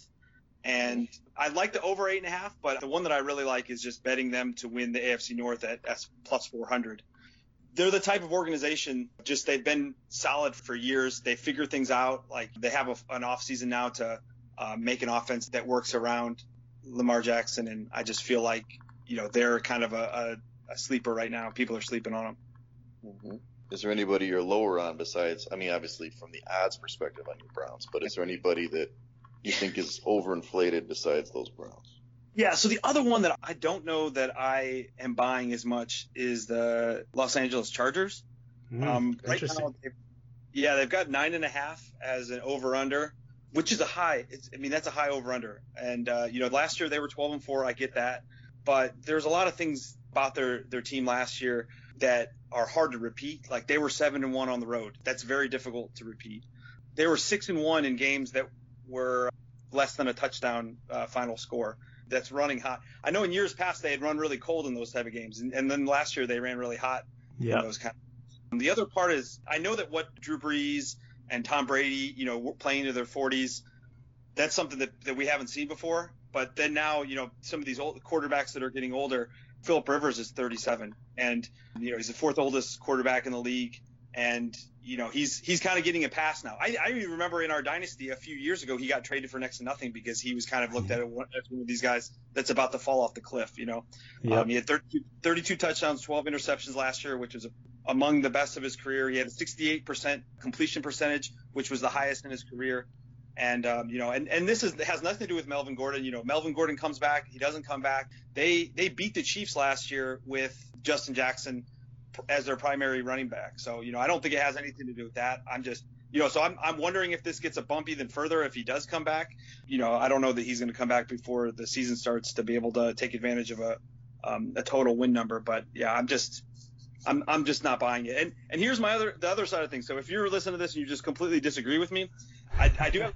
And I like the over eight and a half, but the one that I really like is just betting them to win the A F C North at S plus four hundred. They're the type of organization, just they've been solid for years. They figure things out. Like they have a, an off season now to uh, make an offense that works around Lamar Jackson. And I just feel like, you know, they're kind of a, a, a sleeper right now. People are sleeping on them. Mm-hmm. Is there anybody you're lower on besides, I mean, obviously from the odds perspective on your Browns, but is there anybody that you think is overinflated besides those Browns? Yeah, so the other one that I don't know that I am buying as much is the Los Angeles Chargers. Mm, um, right interesting. Now, they've, yeah, they've got nine and a half as an over/under, which is a high. It's, I mean, that's a high over/under. And uh, you know, last year they were twelve and four. I get that, but there's a lot of things about their their team last year that are hard to repeat. Like they were seven and one on the road. That's very difficult to repeat. They were six and one in games that were less than a touchdown uh, final score. That's running hot. I know in years past they had run really cold in those type of games, and, and then last year they ran really hot yeah. in those kind of. The other part is I know that what Drew Brees and Tom Brady, you know, playing into their forties, that's something that, that we haven't seen before. But then now, you know, some of these old quarterbacks that are getting older, Phillip Rivers is thirty-seven, and you know he's the fourth oldest quarterback in the league. And, you know, he's he's kind of getting a pass now. I, I remember in our dynasty a few years ago, he got traded for next to nothing because he was kind of looked at as one of these guys that's about to fall off the cliff, you know. Yep. Um, he had thirty-two, thirty-two touchdowns, twelve interceptions last year, which was among the best of his career. He had a sixty-eight percent completion percentage, which was the highest in his career. And, um, you know, and, and this is has nothing to do with Melvin Gordon. You know, Melvin Gordon comes back. He doesn't come back. They they beat the Chiefs last year with Justin Jackson as their primary running back. So, you know, I don't think it has anything to do with that. I'm just, you know, so I'm I'm wondering if this gets a bump even further if he does come back. You know, I don't know that he's going to come back before the season starts to be able to take advantage of a um, a total win number. But yeah, I'm just I'm I'm just not buying it. And and here's my other the other side of things. So if you're listening to this and you just completely disagree with me, I, I do have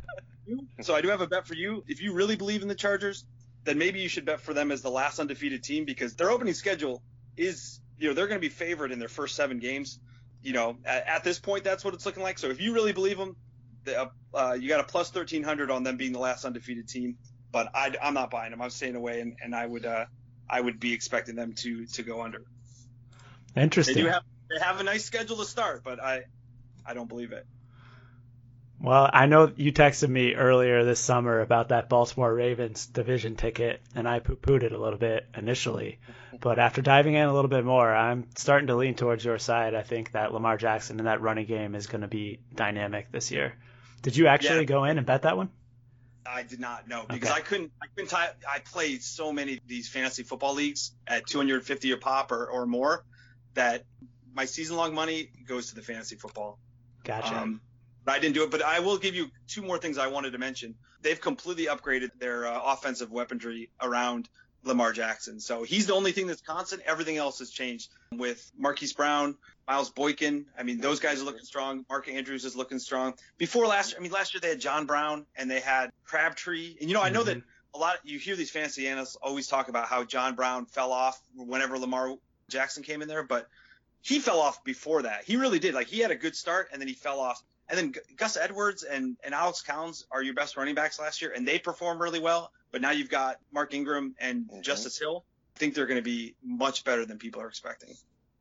so I do have a bet for you. If you really believe in the Chargers, then maybe you should bet for them as the last undefeated team because their opening schedule is, you know, they're going to be favored in their first seven games. You know, at, at this point, that's what it's looking like. So if you really believe them, the, uh, you got a plus thirteen hundred on them being the last undefeated team. But I, I'm not buying them. I'm staying away, and, and I would uh, I would be expecting them to to go under. Interesting. They do have they have a nice schedule to start, but I I don't believe it. Well, I know you texted me earlier this summer about that Baltimore Ravens division ticket, and I poo-pooed it a little bit initially. But after diving in a little bit more, I'm starting to lean towards your side. I think that Lamar Jackson and that running game is going to be dynamic this year. Did you actually yeah. go in and bet that one? I did not, no, because okay. I couldn't. I couldn't. Tie, I played so many of these fantasy football leagues at two hundred fifty a pop or, or more that my season-long money goes to the fantasy football. Gotcha. Um, I didn't do it, but I will give you two more things I wanted to mention. They've completely upgraded their uh, offensive weaponry around Lamar Jackson. So he's the only thing that's constant. Everything else has changed with Marquise Brown, Miles Boykin. I mean, those guys are looking strong. Mark Andrews is looking strong. Before last year, I mean, last year they had John Brown and they had Crabtree. And, you know, I know mm-hmm. that a lot – you hear these fantasy analysts always talk about how John Brown fell off whenever Lamar Jackson came in there, but he fell off before that. He really did. Like, he had a good start, and then he fell off. And then Gus Edwards and, and Alex Collins are your best running backs last year, and they performed really well. But now you've got Mark Ingram and mm-hmm. Justice Hill. I think they're going to be much better than people are expecting.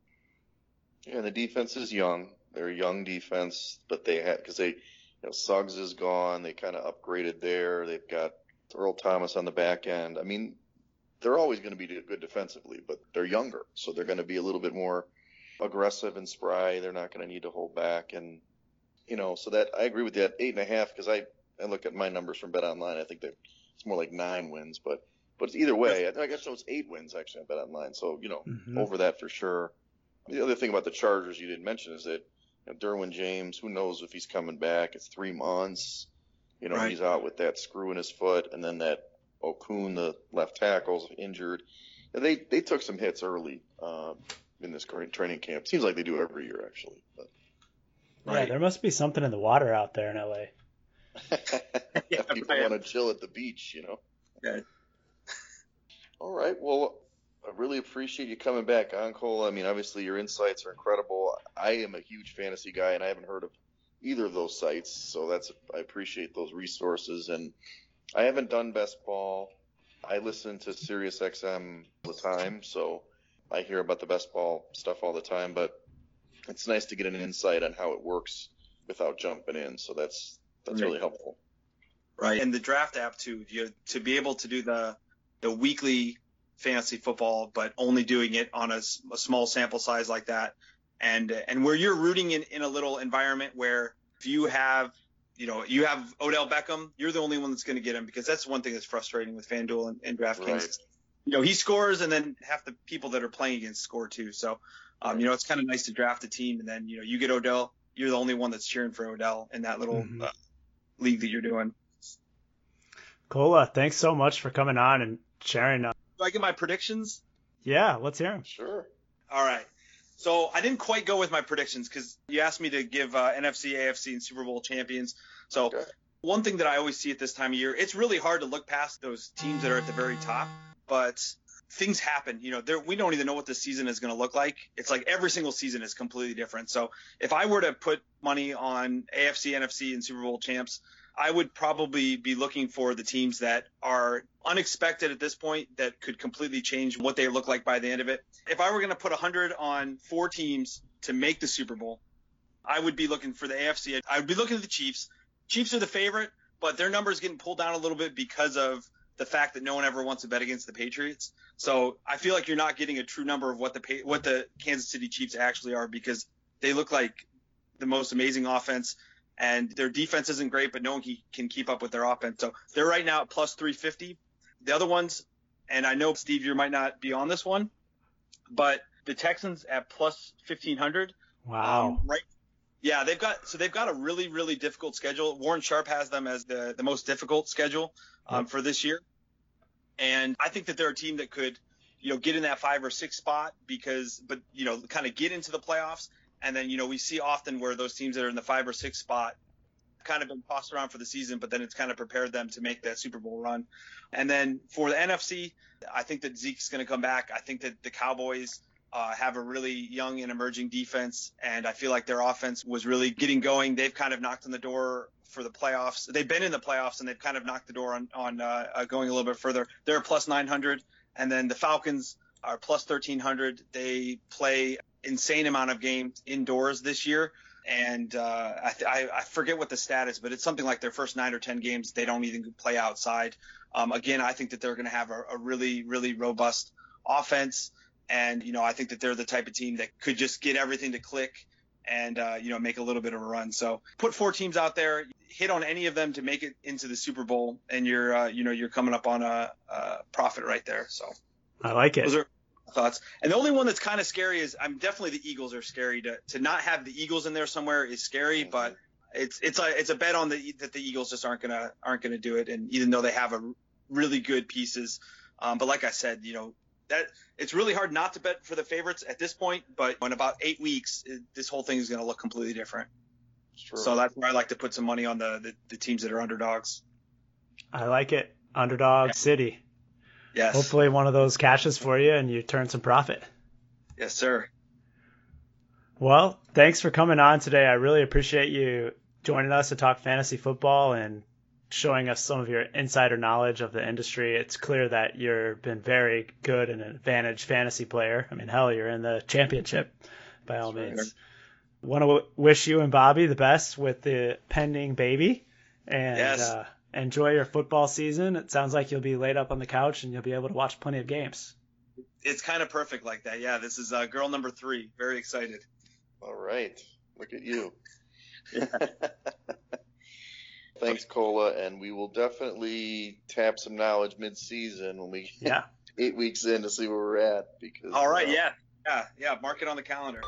Yeah, the defense is young. They're a young defense, but they had because they, you know, Suggs is gone. They kind of upgraded there. They've got Earl Thomas on the back end. I mean, they're always going to be good defensively, but they're younger, so they're going to be a little bit more aggressive and spry. They're not going to need to hold back and. You know, so that I agree with that eight and a half because I, I look at my numbers from Bet Online. I think that it's more like nine wins, but but either way, I, I guess it's eight wins actually on Bet Online. So you know, mm-hmm. over that for sure. The other thing about the Chargers you didn't mention is that you know, Derwin James, who knows if he's coming back? It's three months. You know, right. He's out with that screw in his foot, and then that Okun, the left tackle's injured. And they they took some hits early um, in this current training camp. Seems like they do every year actually. But, yeah, right. There must be something in the water out there in L A. Yeah, people right. want to chill at the beach, you know. Yeah. All right. Well, I really appreciate you coming back on, Cole. I mean, obviously your insights are incredible. I am a huge fantasy guy, and I haven't heard of either of those sites, so that's I appreciate those resources. And I haven't done best ball. I listen to Sirius X M all the time, so I hear about the best ball stuff all the time. But it's nice to get an insight on how it works without jumping in. So that's that's really helpful. Right, and the draft app too. You to be able to do the the weekly fantasy football, but only doing it on a, a small sample size like that, and and where you're rooting in, in a little environment where if you have, you know, you have Odell Beckham, you're the only one that's going to get him, because that's one thing that's frustrating with FanDuel and, and DraftKings. Right. You know, he scores, and then half the people that are playing against score too. So, um, right. you know, it's kind of nice to draft a team, and then you know you get Odell, you're the only one that's cheering for Odell in that little mm-hmm. uh, league that you're doing. Cola, thanks so much for coming on and sharing. Uh, Do I get my predictions? Yeah, let's hear them. Sure. All right. So I didn't quite go with my predictions because you asked me to give uh, N F C, A F C, and Super Bowl champions. So okay. One thing that I always see at this time of year, it's really hard to look past those teams that are at the very top, but things happen. You know, there, we don't even know what the season is going to look like. It's like every single season is completely different. So if I were to put money on A F C, N F C, and Super Bowl champs, I would probably be looking for the teams that are unexpected at this point that could completely change what they look like by the end of it. If I were going to put one hundred on four teams to make the Super Bowl, I would be looking for the A F C. I would be looking at the Chiefs. Chiefs are the favorite, but their numbers getting pulled down a little bit because of the fact that no one ever wants to bet against the Patriots. So I feel like you're not getting a true number of what the what the Kansas City Chiefs actually are, because they look like the most amazing offense. And their defense isn't great, but no one can keep up with their offense. So they're right now at plus three fifty. The other ones, and I know, Steve, you might not be on this one, but the Texans at plus fifteen hundred. Wow. Um, right. Yeah, they've got so they've got a really, really difficult schedule. Warren Sharp has them as the, the most difficult schedule um, yep. for this year. And I think that they're a team that could, you know, get in that five or six spot because, but, you know, kind of get into the playoffs. And then, you know, we see often where those teams that are in the five or six spot kind of been tossed around for the season, but then it's kind of prepared them to make that Super Bowl run. And then for the N F C, I think that Zeke's going to come back. I think that the Cowboys uh, have a really young and emerging defense, and I feel like their offense was really getting going. They've kind of knocked on the door for the playoffs. They've been in the playoffs, and they've kind of knocked the door on, on uh, going a little bit further. They're plus nine hundred, and then the Falcons are plus thirteen hundred. They play insane amount of games indoors this year, and uh, I, I, I forget what the stat is, but it's something like their first nine or ten games they don't even play outside. Um, again, I think that they're going to have a, a really, really robust offense, and you know I think that they're the type of team that could just get everything to click and uh, you know make a little bit of a run. So put four teams out there, hit on any of them to make it into the Super Bowl, and you're uh, you know you're coming up on a, a profit right there. So I like it. Those are thoughts. And the only one that's kind of scary is I'm definitely the Eagles are scary to to not have the Eagles in there somewhere is scary, mm-hmm. but it's it's a it's a bet on the that the Eagles just aren't gonna aren't gonna do it. And even though they have a really good pieces, um, but like I said, you know that it's really hard not to bet for the favorites at this point. But in about eight weeks, it, this whole thing is gonna look completely different. Sure. So that's where I like to put some money on the the, the teams that are underdogs. I like it. Underdog yeah. City. Yes. Hopefully one of those cashes for you and you turn some profit. Yes, sir. Well, thanks for coming on today. I really appreciate you joining us to talk fantasy football and showing us some of your insider knowledge of the industry. It's clear that you've been very good and an advantaged fantasy player. I mean, hell, you're in the championship by all That's means. Right. Want to w- wish you and Bobby the best with the pending baby. And yes. uh, enjoy your football season. It sounds like you'll be laid up on the couch and you'll be able to watch plenty of games. It's kind of perfect like that. Yeah, this is uh, girl number three. Very excited. All right. Look at you. Yeah. Thanks, Cola, and we will definitely tap some knowledge mid-season when we get Yeah. eight weeks in to see where we're at. Because All right, uh, yeah, yeah, yeah. Mark it on the calendar.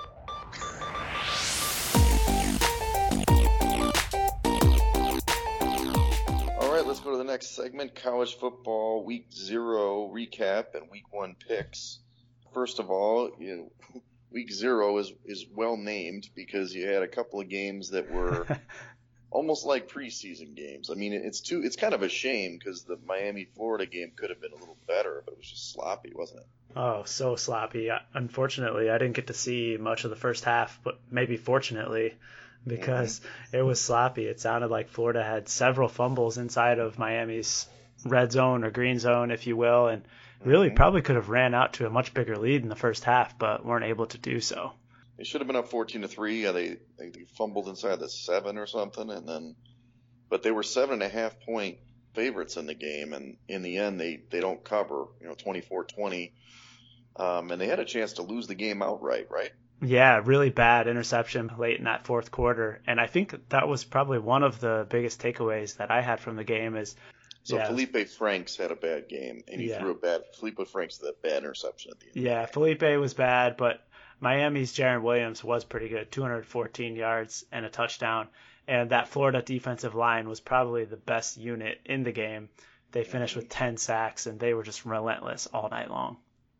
All right, let's go to the next segment, college football week zero recap and week one picks. First of all, you know, week zero is, is well named because you had a couple of games that were almost like preseason games. I mean, it's too, it's kind of a shame because the Miami-Florida game could have been a little better, but it was just sloppy, wasn't it? Oh, so sloppy. Unfortunately, I didn't get to see much of the first half, but maybe fortunately, because mm-hmm. it was sloppy. It sounded like Florida had several fumbles inside of Miami's red zone or green zone, if you will, and really mm-hmm. probably could have ran out to a much bigger lead in the first half, but weren't able to do so. They should have been up fourteen to three. Yeah, they, they fumbled inside the seven or something, and then, but they were seven and a half point favorites in the game, and in the end, they, they don't cover, you know, twenty-four twenty. Um, and they had a chance to lose the game outright, right? Yeah, really bad interception late in that fourth quarter. And I think that was probably one of the biggest takeaways that I had from the game is. So yeah, Felipe Franks had a bad game, and he yeah. threw a bad – Felipe Franks had a bad interception at the end. Yeah, Felipe was bad, but Miami's Jaron Williams was pretty good, two hundred fourteen yards and a touchdown. And that Florida defensive line was probably the best unit in the game. They finished with ten sacks, and they were just relentless all night long.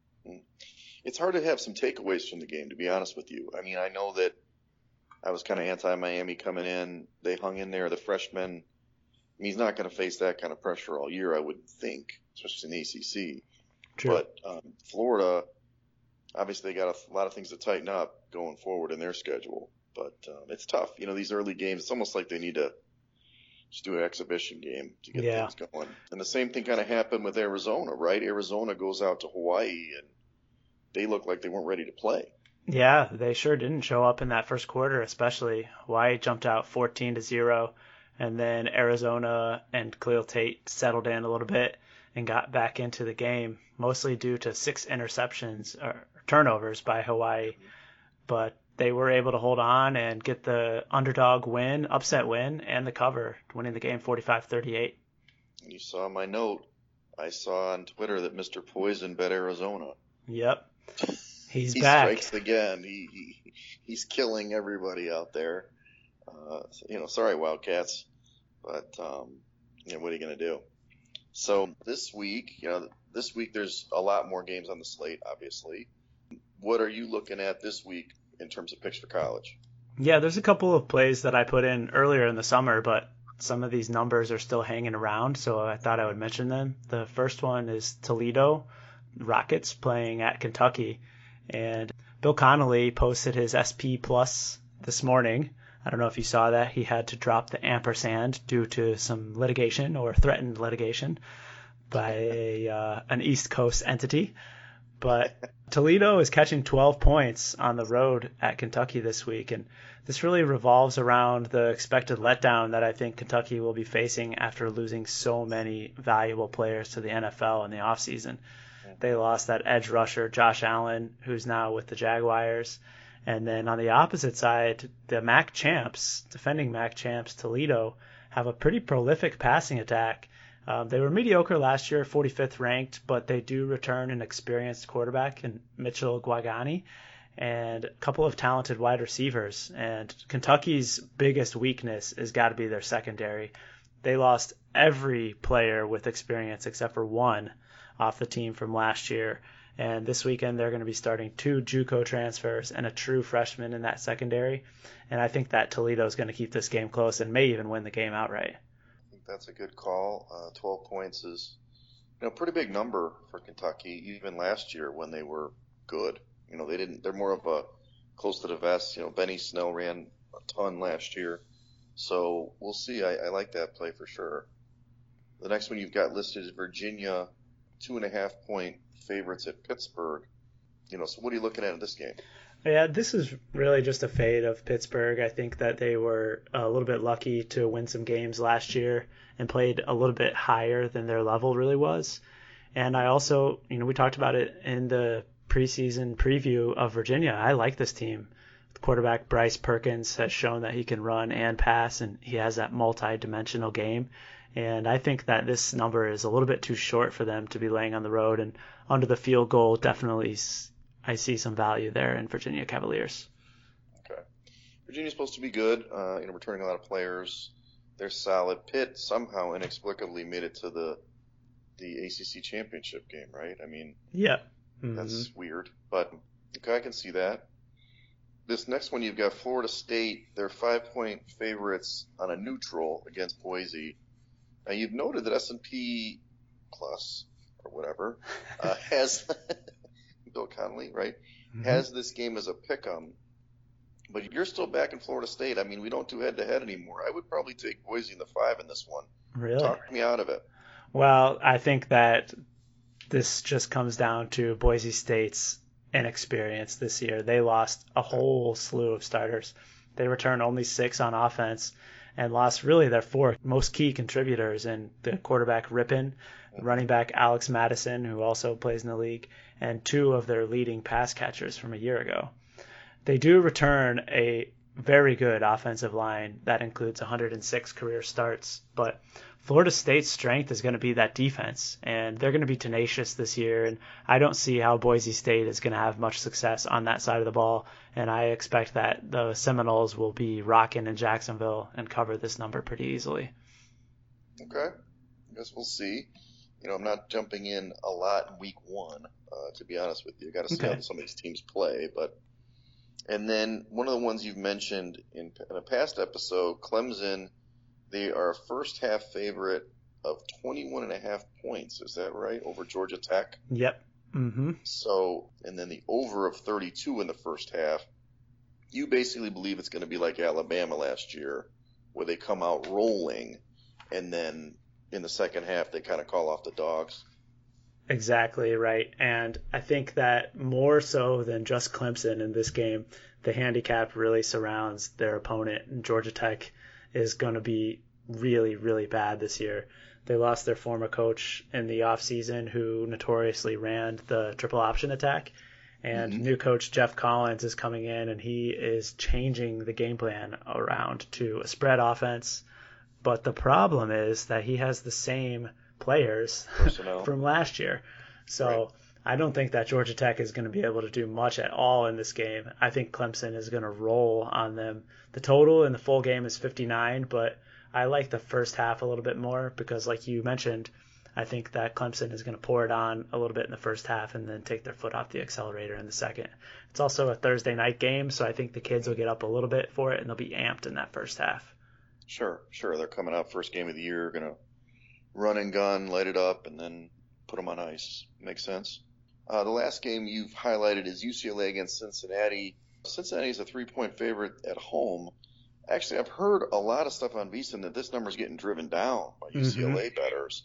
It's hard to have some takeaways from the game, to be honest with you. I mean, I know that I was kind of anti-Miami coming in. They hung in there. The freshman, I mean, he's not going to face that kind of pressure all year, I would think, especially in the A C C. True. But um, Florida, obviously, they got a lot of things to tighten up going forward in their schedule. But um, it's tough. You know, these early games, it's almost like they need to just do an exhibition game to get yeah. things going. And the same thing kind of happened with Arizona, right? Arizona goes out to Hawaii, and they look like they weren't ready to play. Yeah, they sure didn't show up in that first quarter, especially. Hawaii jumped out fourteen to zero, and then Arizona and Khalil Tate settled in a little bit and got back into the game, mostly due to six interceptions or turnovers by Hawaii. But they were able to hold on and get the underdog win, upset win, and the cover, winning the game forty-five thirty-eight. And you saw my note. I saw on Twitter that Mister Poison bet Arizona. Yep. He's he back. Strikes again. He, he he's killing everybody out there. Uh, you know, sorry Wildcats, but um, you know, what are you going to do? So this week, you know, this week there's a lot more games on the slate. Obviously, what are you looking at this week in terms of picks for college? Yeah, there's a couple of plays that I put in earlier in the summer, but some of these numbers are still hanging around, so I thought I would mention them. The first one is Toledo Rockets playing at Kentucky, and Bill Connolly posted his S P Plus this morning. I don't know if you saw that. He had to drop the ampersand due to some litigation or threatened litigation by a, uh, an East Coast entity. But Toledo is catching twelve points on the road at Kentucky this week, and this really revolves around the expected letdown that I think Kentucky will be facing after losing so many valuable players to the N F L in the offseason. They lost that edge rusher, Josh Allen, who's now with the Jaguars. And then on the opposite side, the M A C champs, defending M A C champs, Toledo, have a pretty prolific passing attack. Um, they were mediocre last year, forty-fifth ranked, but they do return an experienced quarterback in Mitchell Guagani and a couple of talented wide receivers. And Kentucky's biggest weakness has got to be their secondary. They lost every player with experience except for one off the team from last year. And this weekend they're going to be starting two JUCO transfers and a true freshman in that secondary. And I think that Toledo is going to keep this game close and may even win the game outright. I think that's a good call. Uh, twelve points is, you know, a pretty big number for Kentucky, even last year when they were good. You know, they didn't, they're more of a close to the vest. You know, Benny Snell ran a ton last year. So we'll see. I, I like that play for sure. The next one you've got listed is Virginia, two and a half point favorites at Pittsburgh. You know, so what are you looking at in this game? Yeah, this is really just a fade of Pittsburgh. I think that they were a little bit lucky to win some games last year and played a little bit higher than their level really was. And I also, you know, we talked about it in the preseason preview of Virginia. I like this team. Quarterback Bryce Perkins has shown that he can run and pass, and he has that multi-dimensional game. And I think that this number is a little bit too short for them to be laying on the road. And under the field goal, definitely I see some value there in Virginia Cavaliers. Okay. Virginia's supposed to be good, uh, you know, returning a lot of players. They're solid. Pitt somehow inexplicably made it to the the A C C championship game, right? I mean, yeah, mm-hmm. That's weird, but okay, I can see that. This next one, you've got Florida State. They're five-point favorites on a neutral against Boise. Now, you've noted that S and P Plus, or whatever, uh, has Bill Connolly, right, mm-hmm. has this game as a pick-em. But you're still back in Florida State. I mean, we don't do head-to-head anymore. I would probably take Boise in the five in this one. Really? Talk me out of it. Well, I think that this just comes down to Boise State's inexperience this year. They lost a whole slew of starters. They returned only six on offense and lost really their four most key contributors in the quarterback Rippon, running back Alex Madison, who also plays in the league, and two of their leading pass catchers from a year ago. They do return a very good offensive line that includes one hundred six career starts, but Florida State's strength is going to be that defense, and they're going to be tenacious this year, and I don't see how Boise State is going to have much success on that side of the ball, and I expect that the Seminoles will be rocking in Jacksonville and cover this number pretty easily. Okay. I guess we'll see. You know, I'm not jumping in a lot in week one, uh, to be honest with you. I got to see okay. how some of these teams play, but and then one of the ones you've mentioned in, in a past episode, Clemson. They are a first half favorite of twenty-one and a half points. Is that right? Over Georgia Tech? Yep. Mm-hmm. So, and then the over of thirty-two in the first half. You basically believe it's going to be like Alabama last year, where they come out rolling, and then in the second half they kind of call off the dogs. Exactly right. And I think that more so than just Clemson in this game, the handicap really surrounds their opponent, and Georgia Tech is going to be really, really bad this year. They lost their former coach in the offseason who notoriously ran the triple option attack. And mm-hmm. new coach Jeff Collins is coming in, and he is changing the game plan around to a spread offense. But the problem is that he has the same players from last year. So right. I don't think that Georgia Tech is going to be able to do much at all in this game. I think Clemson is going to roll on them. The total in the full game is fifty-nine, but I like the first half a little bit more because, like you mentioned, I think that Clemson is going to pour it on a little bit in the first half and then take their foot off the accelerator in the second. It's also a Thursday night game, so I think the kids will get up a little bit for it and they'll be amped in that first half. Sure, sure. They're coming out first game of the year, going to run and gun, light it up, and then put them on ice. Makes sense. Uh, the last game you've highlighted is U C L A against Cincinnati. Cincinnati is a three-point favorite at home. Actually, I've heard a lot of stuff on VSiN that this number is getting driven down by U C L A mm-hmm. bettors.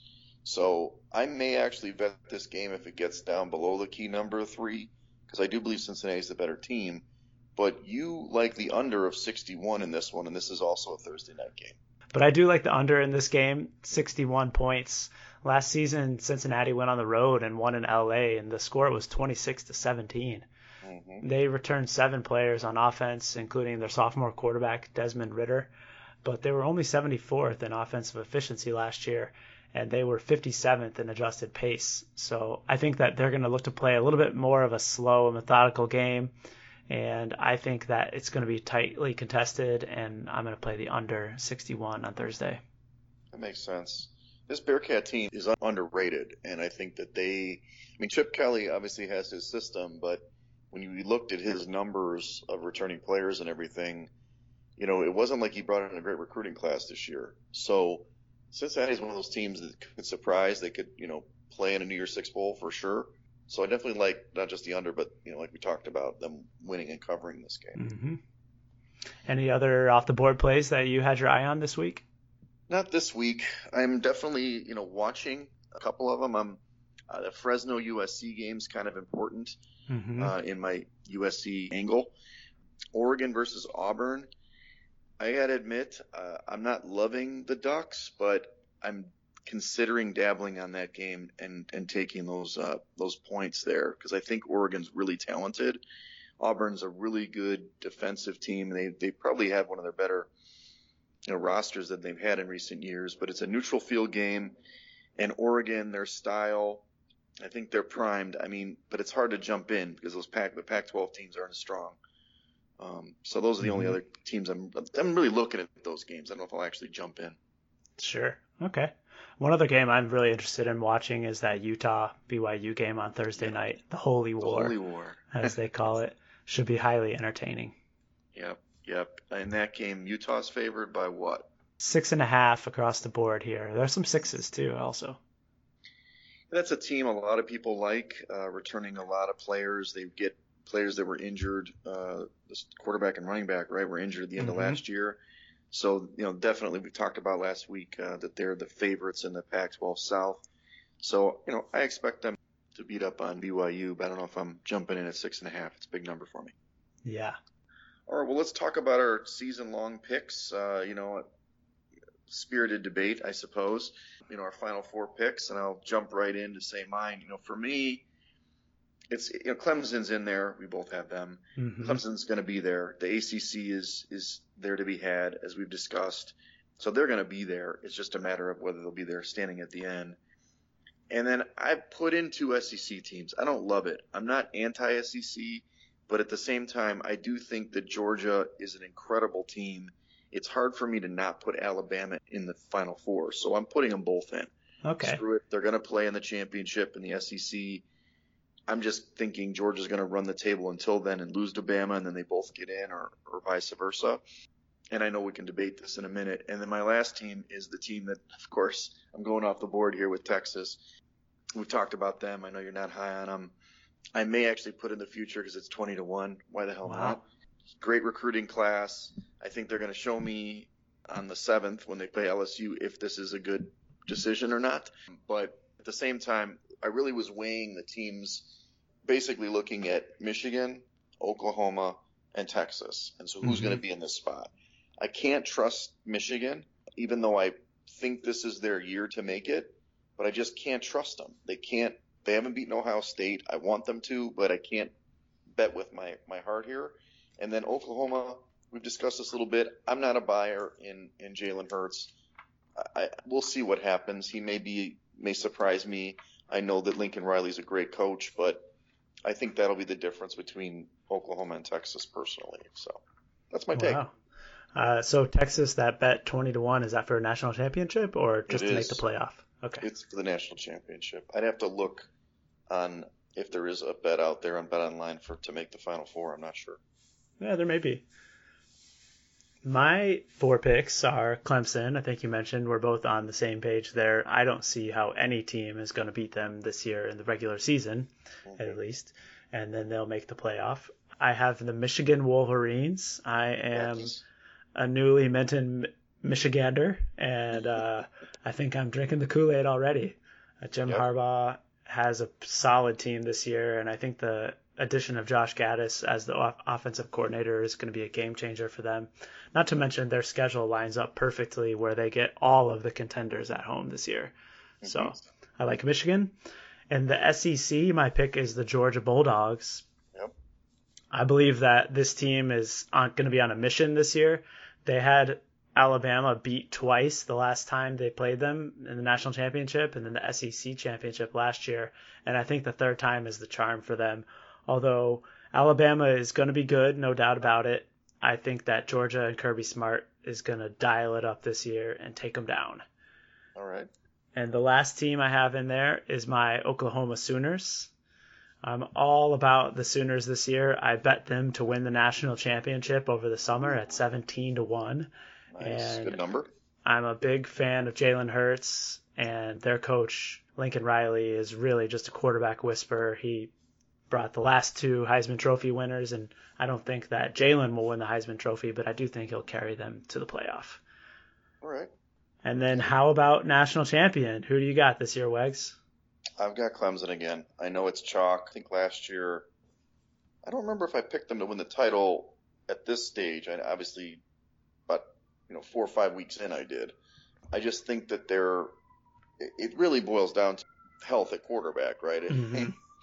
So I may actually bet this game if it gets down below the key number of three, because I do believe Cincinnati is the better team. But you like the under of sixty-one in this one, and this is also a Thursday night game. But I do like the under in this game, sixty-one points. Last season, Cincinnati went on the road and won in L A, and the score was twenty-six to seventeen. Mm-hmm. They returned seven players on offense, including their sophomore quarterback, Desmond Ridder. But they were only seventy-fourth in offensive efficiency last year, and they were fifty-seventh in adjusted pace. So I think that they're going to look to play a little bit more of a slow, methodical game. And I think that it's going to be tightly contested, and I'm going to play the under sixty-one on Thursday. That makes sense. This Bearcat team is underrated, and I think that they – I mean, Chip Kelly obviously has his system, but when you looked at his numbers of returning players and everything, you know, it wasn't like he brought in a great recruiting class this year. So Cincinnati is one of those teams that could surprise. They could, you know, play in a New Year's Six Bowl for sure. So I definitely like not just the under, but, you know, like we talked about, them winning and covering this game. Mm-hmm. Any other off-the-board plays that you had your eye on this week? Not this week. I'm definitely, you know, watching a couple of them. I'm, uh, the Fresno U S C game's kind of important mm-hmm. uh, in my U S C angle. Oregon versus Auburn. I got to admit, uh, I'm not loving the Ducks, but I'm considering dabbling on that game and, and taking those uh, those points there because I think Oregon's really talented. Auburn's a really good defensive team. They they probably have one of their better you know, rosters that they've had in recent years, but it's a neutral field game. And Oregon, their style, I think they're primed. I mean, but it's hard to jump in because those Pac, the Pac twelve teams aren't as strong. Um, so those are the mm-hmm. only other teams I'm I'm really looking at those games. I don't know if I'll actually jump in. Sure. Okay. One other game I'm really interested in watching is that Utah B Y U game on Thursday yeah. night, the Holy War, the Holy War. as they call it. Should be highly entertaining. Yep, yep. In that game, Utah's favored by what? Six and a half across the board here. There's some sixes too, also. That's a team a lot of people like, uh, returning a lot of players. They get players that were injured. Uh, this quarterback and running back, right, were injured at the end mm-hmm. of last year. So, you know, definitely we talked about last week uh, that they're the favorites in the Pac twelve South. So, you know, I expect them to beat up on B Y U, but I don't know if I'm jumping in at six and a half. It's a big number for me. Yeah. All right, well, let's talk about our season-long picks. Uh, you know, spirited debate, I suppose. You know, our final four picks, and I'll jump right in to say mine. You know, for me, it's you know Clemson's in there. We both have them. Mm-hmm. Clemson's going to be there. The A C C is is there to be had, as we've discussed. So they're going to be there. It's just a matter of whether they'll be there standing at the end. And then I put in two S E C teams. I don't love it. I'm not anti-S E C, but at the same time, I do think that Georgia is an incredible team. It's hard for me to not put Alabama in the Final Four, so I'm putting them both in. Okay. Screw it. They're going to play in the championship in the S E C. I'm just thinking Georgia's going to run the table until then and lose to Bama, and then they both get in, or, or vice versa. And I know we can debate this in a minute. And then my last team is the team that, of course, I'm going off the board here with Texas. We've talked about them. I know you're not high on them. I may actually put in the future because it's twenty to one. Why the hell wow. not? Great recruiting class. I think they're going to show me on the seventh when they play L S U if this is a good decision or not. But at the same time, I really was weighing the teams, basically looking at Michigan, Oklahoma, and Texas. And so who's mm-hmm. going to be in this spot? I can't trust Michigan, even though I think this is their year to make it, but I just can't trust them. They can't, they haven't beaten Ohio State. I want them to, but I can't bet with my, my heart here. And then Oklahoma, we've discussed this a little bit. I'm not a buyer in, in Jalen Hurts. I, I, we'll see what happens. He may be, may surprise me. I know that Lincoln Riley's a great coach, but I think that'll be the difference between Oklahoma and Texas personally. So that's my take. Wow. Uh, so Texas, that bet twenty to one, is that for a national championship or just it to is. make the playoff? Okay. It's for the national championship. I'd have to look on if there is a bet out there on BetOnline for to make the Final Four. I'm not sure. Yeah, there may be. My four picks are Clemson. I think you mentioned we're both on the same page there. I don't see how any team is going to beat them this year in the regular season, mm-hmm. at least, and then they'll make the playoff. I have the Michigan Wolverines. I am yes. a newly minted Michigander, and uh, I think I'm drinking the Kool-Aid already. Uh, Jim yep. Harbaugh has a solid team this year, and I think the addition of Josh Gaddis as the off- offensive coordinator is going to be a game changer for them. Not to mention their schedule lines up perfectly where they get all of the contenders at home this year. Mm-hmm. So I like Michigan. And the S E C, my pick is the Georgia Bulldogs. Yep. I believe that this team is on, going to be on a mission this year. They had Alabama beat twice the last time they played them in the national championship and then the S E C championship last year. And I think the third time is the charm for them. Although Alabama is going to be good, no doubt about it, I think that Georgia and Kirby Smart is going to dial it up this year and take them down. All right. And the last team I have in there is my Oklahoma Sooners. I'm all about the Sooners this year. I bet them to win the national championship over the summer at seventeen to one. Nice. And good number. I'm a big fan of Jalen Hurts, and their coach, Lincoln Riley, is really just a quarterback whisperer. He brought the last two Heisman Trophy winners, and I don't think that Jalen will win the Heisman Trophy, but I do think he'll carry them to the playoff. All right. And then how about national champion? Who do you got this year, Wegs? I've got Clemson again. I know it's chalk. I think last year, I don't remember if I picked them to win the title at this stage. I obviously, but you know, four or five weeks in, I did. I just think that they're. It really boils down to health at quarterback, right? Mm-hmm.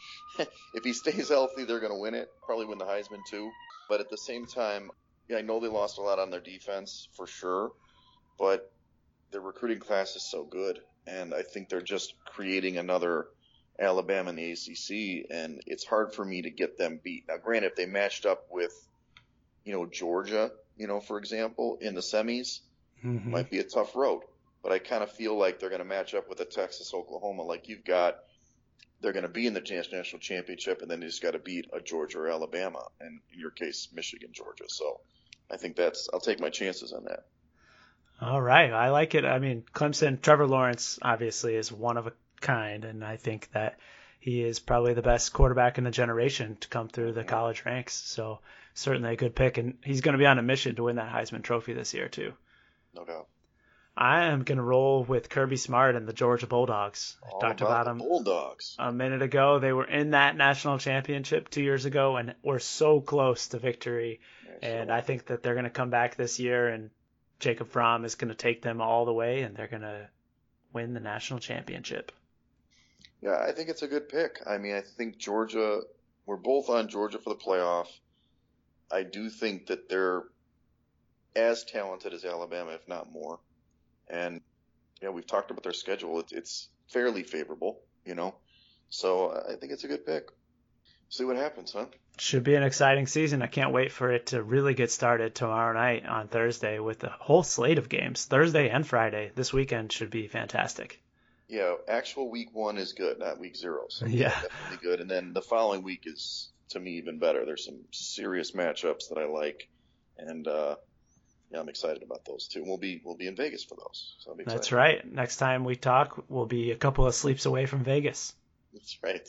if he stays healthy, they're going to win it. Probably win the Heisman too. But at the same time, yeah, I know they lost a lot on their defense for sure, but their recruiting class is so good, and I think they're just creating another Alabama in the A C C, and it's hard for me to get them beat. Now, granted, if they matched up with, you know, Georgia, you know, for example, in the semis, mm-hmm. might be a tough road. But I kind of feel like they're going to match up with a Texas, Oklahoma, like you've got. They're going to be in the national championship, and then they just got to beat a Georgia or Alabama, and in your case, Michigan, Georgia. So I think that's – I'll take my chances on that. All right. I like it. I mean, Clemson, Trevor Lawrence obviously is one of a kind, and I think that he is probably the best quarterback in the generation to come through the college ranks. So certainly a good pick, and he's going to be on a mission to win that Heisman Trophy this year too. No doubt. I am going to roll with Kirby Smart and the Georgia Bulldogs. I All talked about, about them Bulldogs. a minute ago. They were in that national championship two years ago and were so close to victory. Yeah, and sure. I think that they're going to come back this year, and Jacob Fromm is going to take them all the way, and they're going to win the national championship. Yeah, I think it's a good pick. I mean, I think Georgia, we're both on Georgia for the playoff. I do think that they're as talented as Alabama, if not more. And, yeah, we've talked about their schedule. It's, it's fairly favorable, you know. So I think it's a good pick. See what happens, huh? Should be an exciting season. I can't wait for it to really get started tomorrow night on Thursday with a whole slate of games. Thursday and Friday. This weekend should be fantastic. Yeah, actual week one is good, not week zero. So yeah, definitely good. And then the following week is, to me, even better. There's some serious matchups that I like. And, uh, yeah, I'm excited about those too. We'll be we'll be in Vegas for those. So I'll be excited. That's right. Next time we talk, we'll be a couple of sleeps away from Vegas. That's right.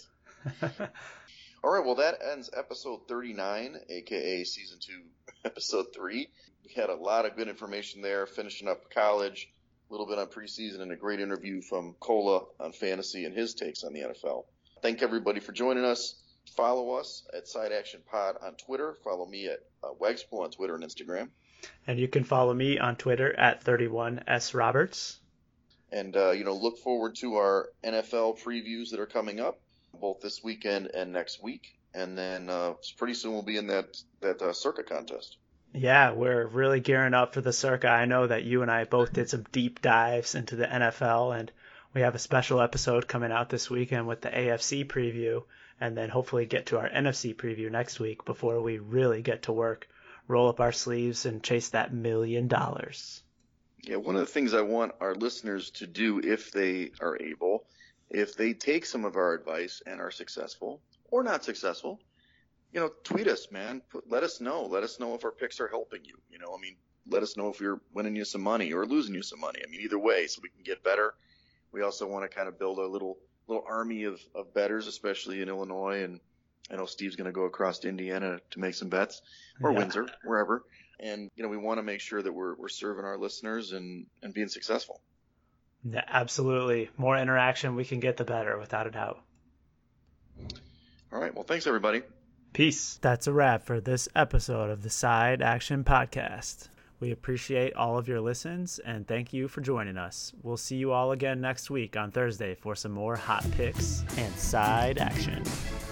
All right. Well, that ends episode thirty-nine, aka season two, episode three. We had a lot of good information there, finishing up college, a little bit on preseason, and a great interview from Cola on fantasy and his takes on the N F L. Thank everybody for joining us. Follow us at Side Action Pod on Twitter. Follow me at uh, Wagspool on Twitter and Instagram. And you can follow me on Twitter at thirty-one S Roberts. And, uh, you know, look forward to our N F L previews that are coming up, both this weekend and next week. And then uh, pretty soon we'll be in that, that uh, Circa contest. Yeah, we're really gearing up for the Circa. I know that you and I both did some deep dives into the N F L, and we have a special episode coming out this weekend with the A F C preview, and then hopefully get to our N F C preview next week before we really get to work. Roll up our sleeves and chase that million dollars. Yeah, one of the things I want our listeners to do, if they are able, if they take some of our advice and are successful or not successful, you know, tweet us, man. Put, let us know. Let us know if our picks are helping you. You know, I mean, let us know if we're winning you some money or losing you some money. I mean, either way, so we can get better. We also want to kind of build a little little army of, of bettors, especially in Illinois, and I know Steve's going to go across to Indiana to make some bets, or yeah. Windsor, wherever. And, you know, we want to make sure that we're we're serving our listeners and, and being successful. Yeah, absolutely. More interaction we can get, the better, without a doubt. All right. Well, thanks, everybody. Peace. That's a wrap for this episode of the Side Action Podcast. We appreciate all of your listens, and thank you for joining us. We'll see you all again next week on Thursday for some more hot picks and side action.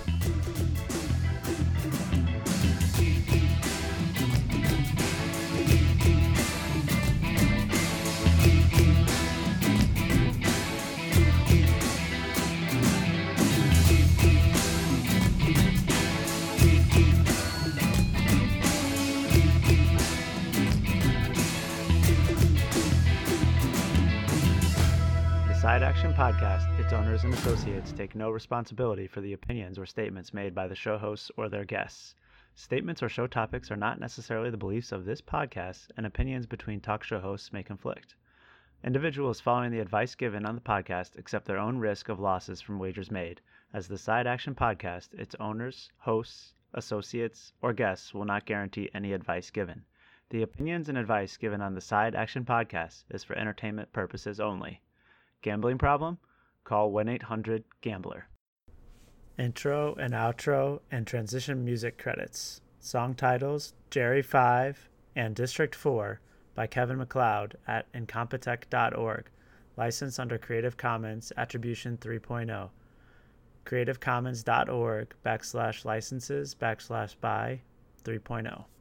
Side Action Podcast, its owners and associates take no responsibility for the opinions or statements made by the show hosts or their guests. Statements or show topics are not necessarily the beliefs of this podcast, and opinions between talk show hosts may conflict. Individuals following the advice given on the podcast accept their own risk of losses from wagers made, as the Side Action Podcast, its owners, hosts, associates, or guests will not guarantee any advice given. The opinions and advice given on the Side Action Podcast is for entertainment purposes only. Gambling problem? Call one eight hundred gambler. Intro and outro and transition music credits. Song titles Jerry five and District four by Kevin MacLeod at incompetech dot org. Licensed under Creative Commons Attribution three point oh. creativecommons.org backslash licenses backslash by 3.0.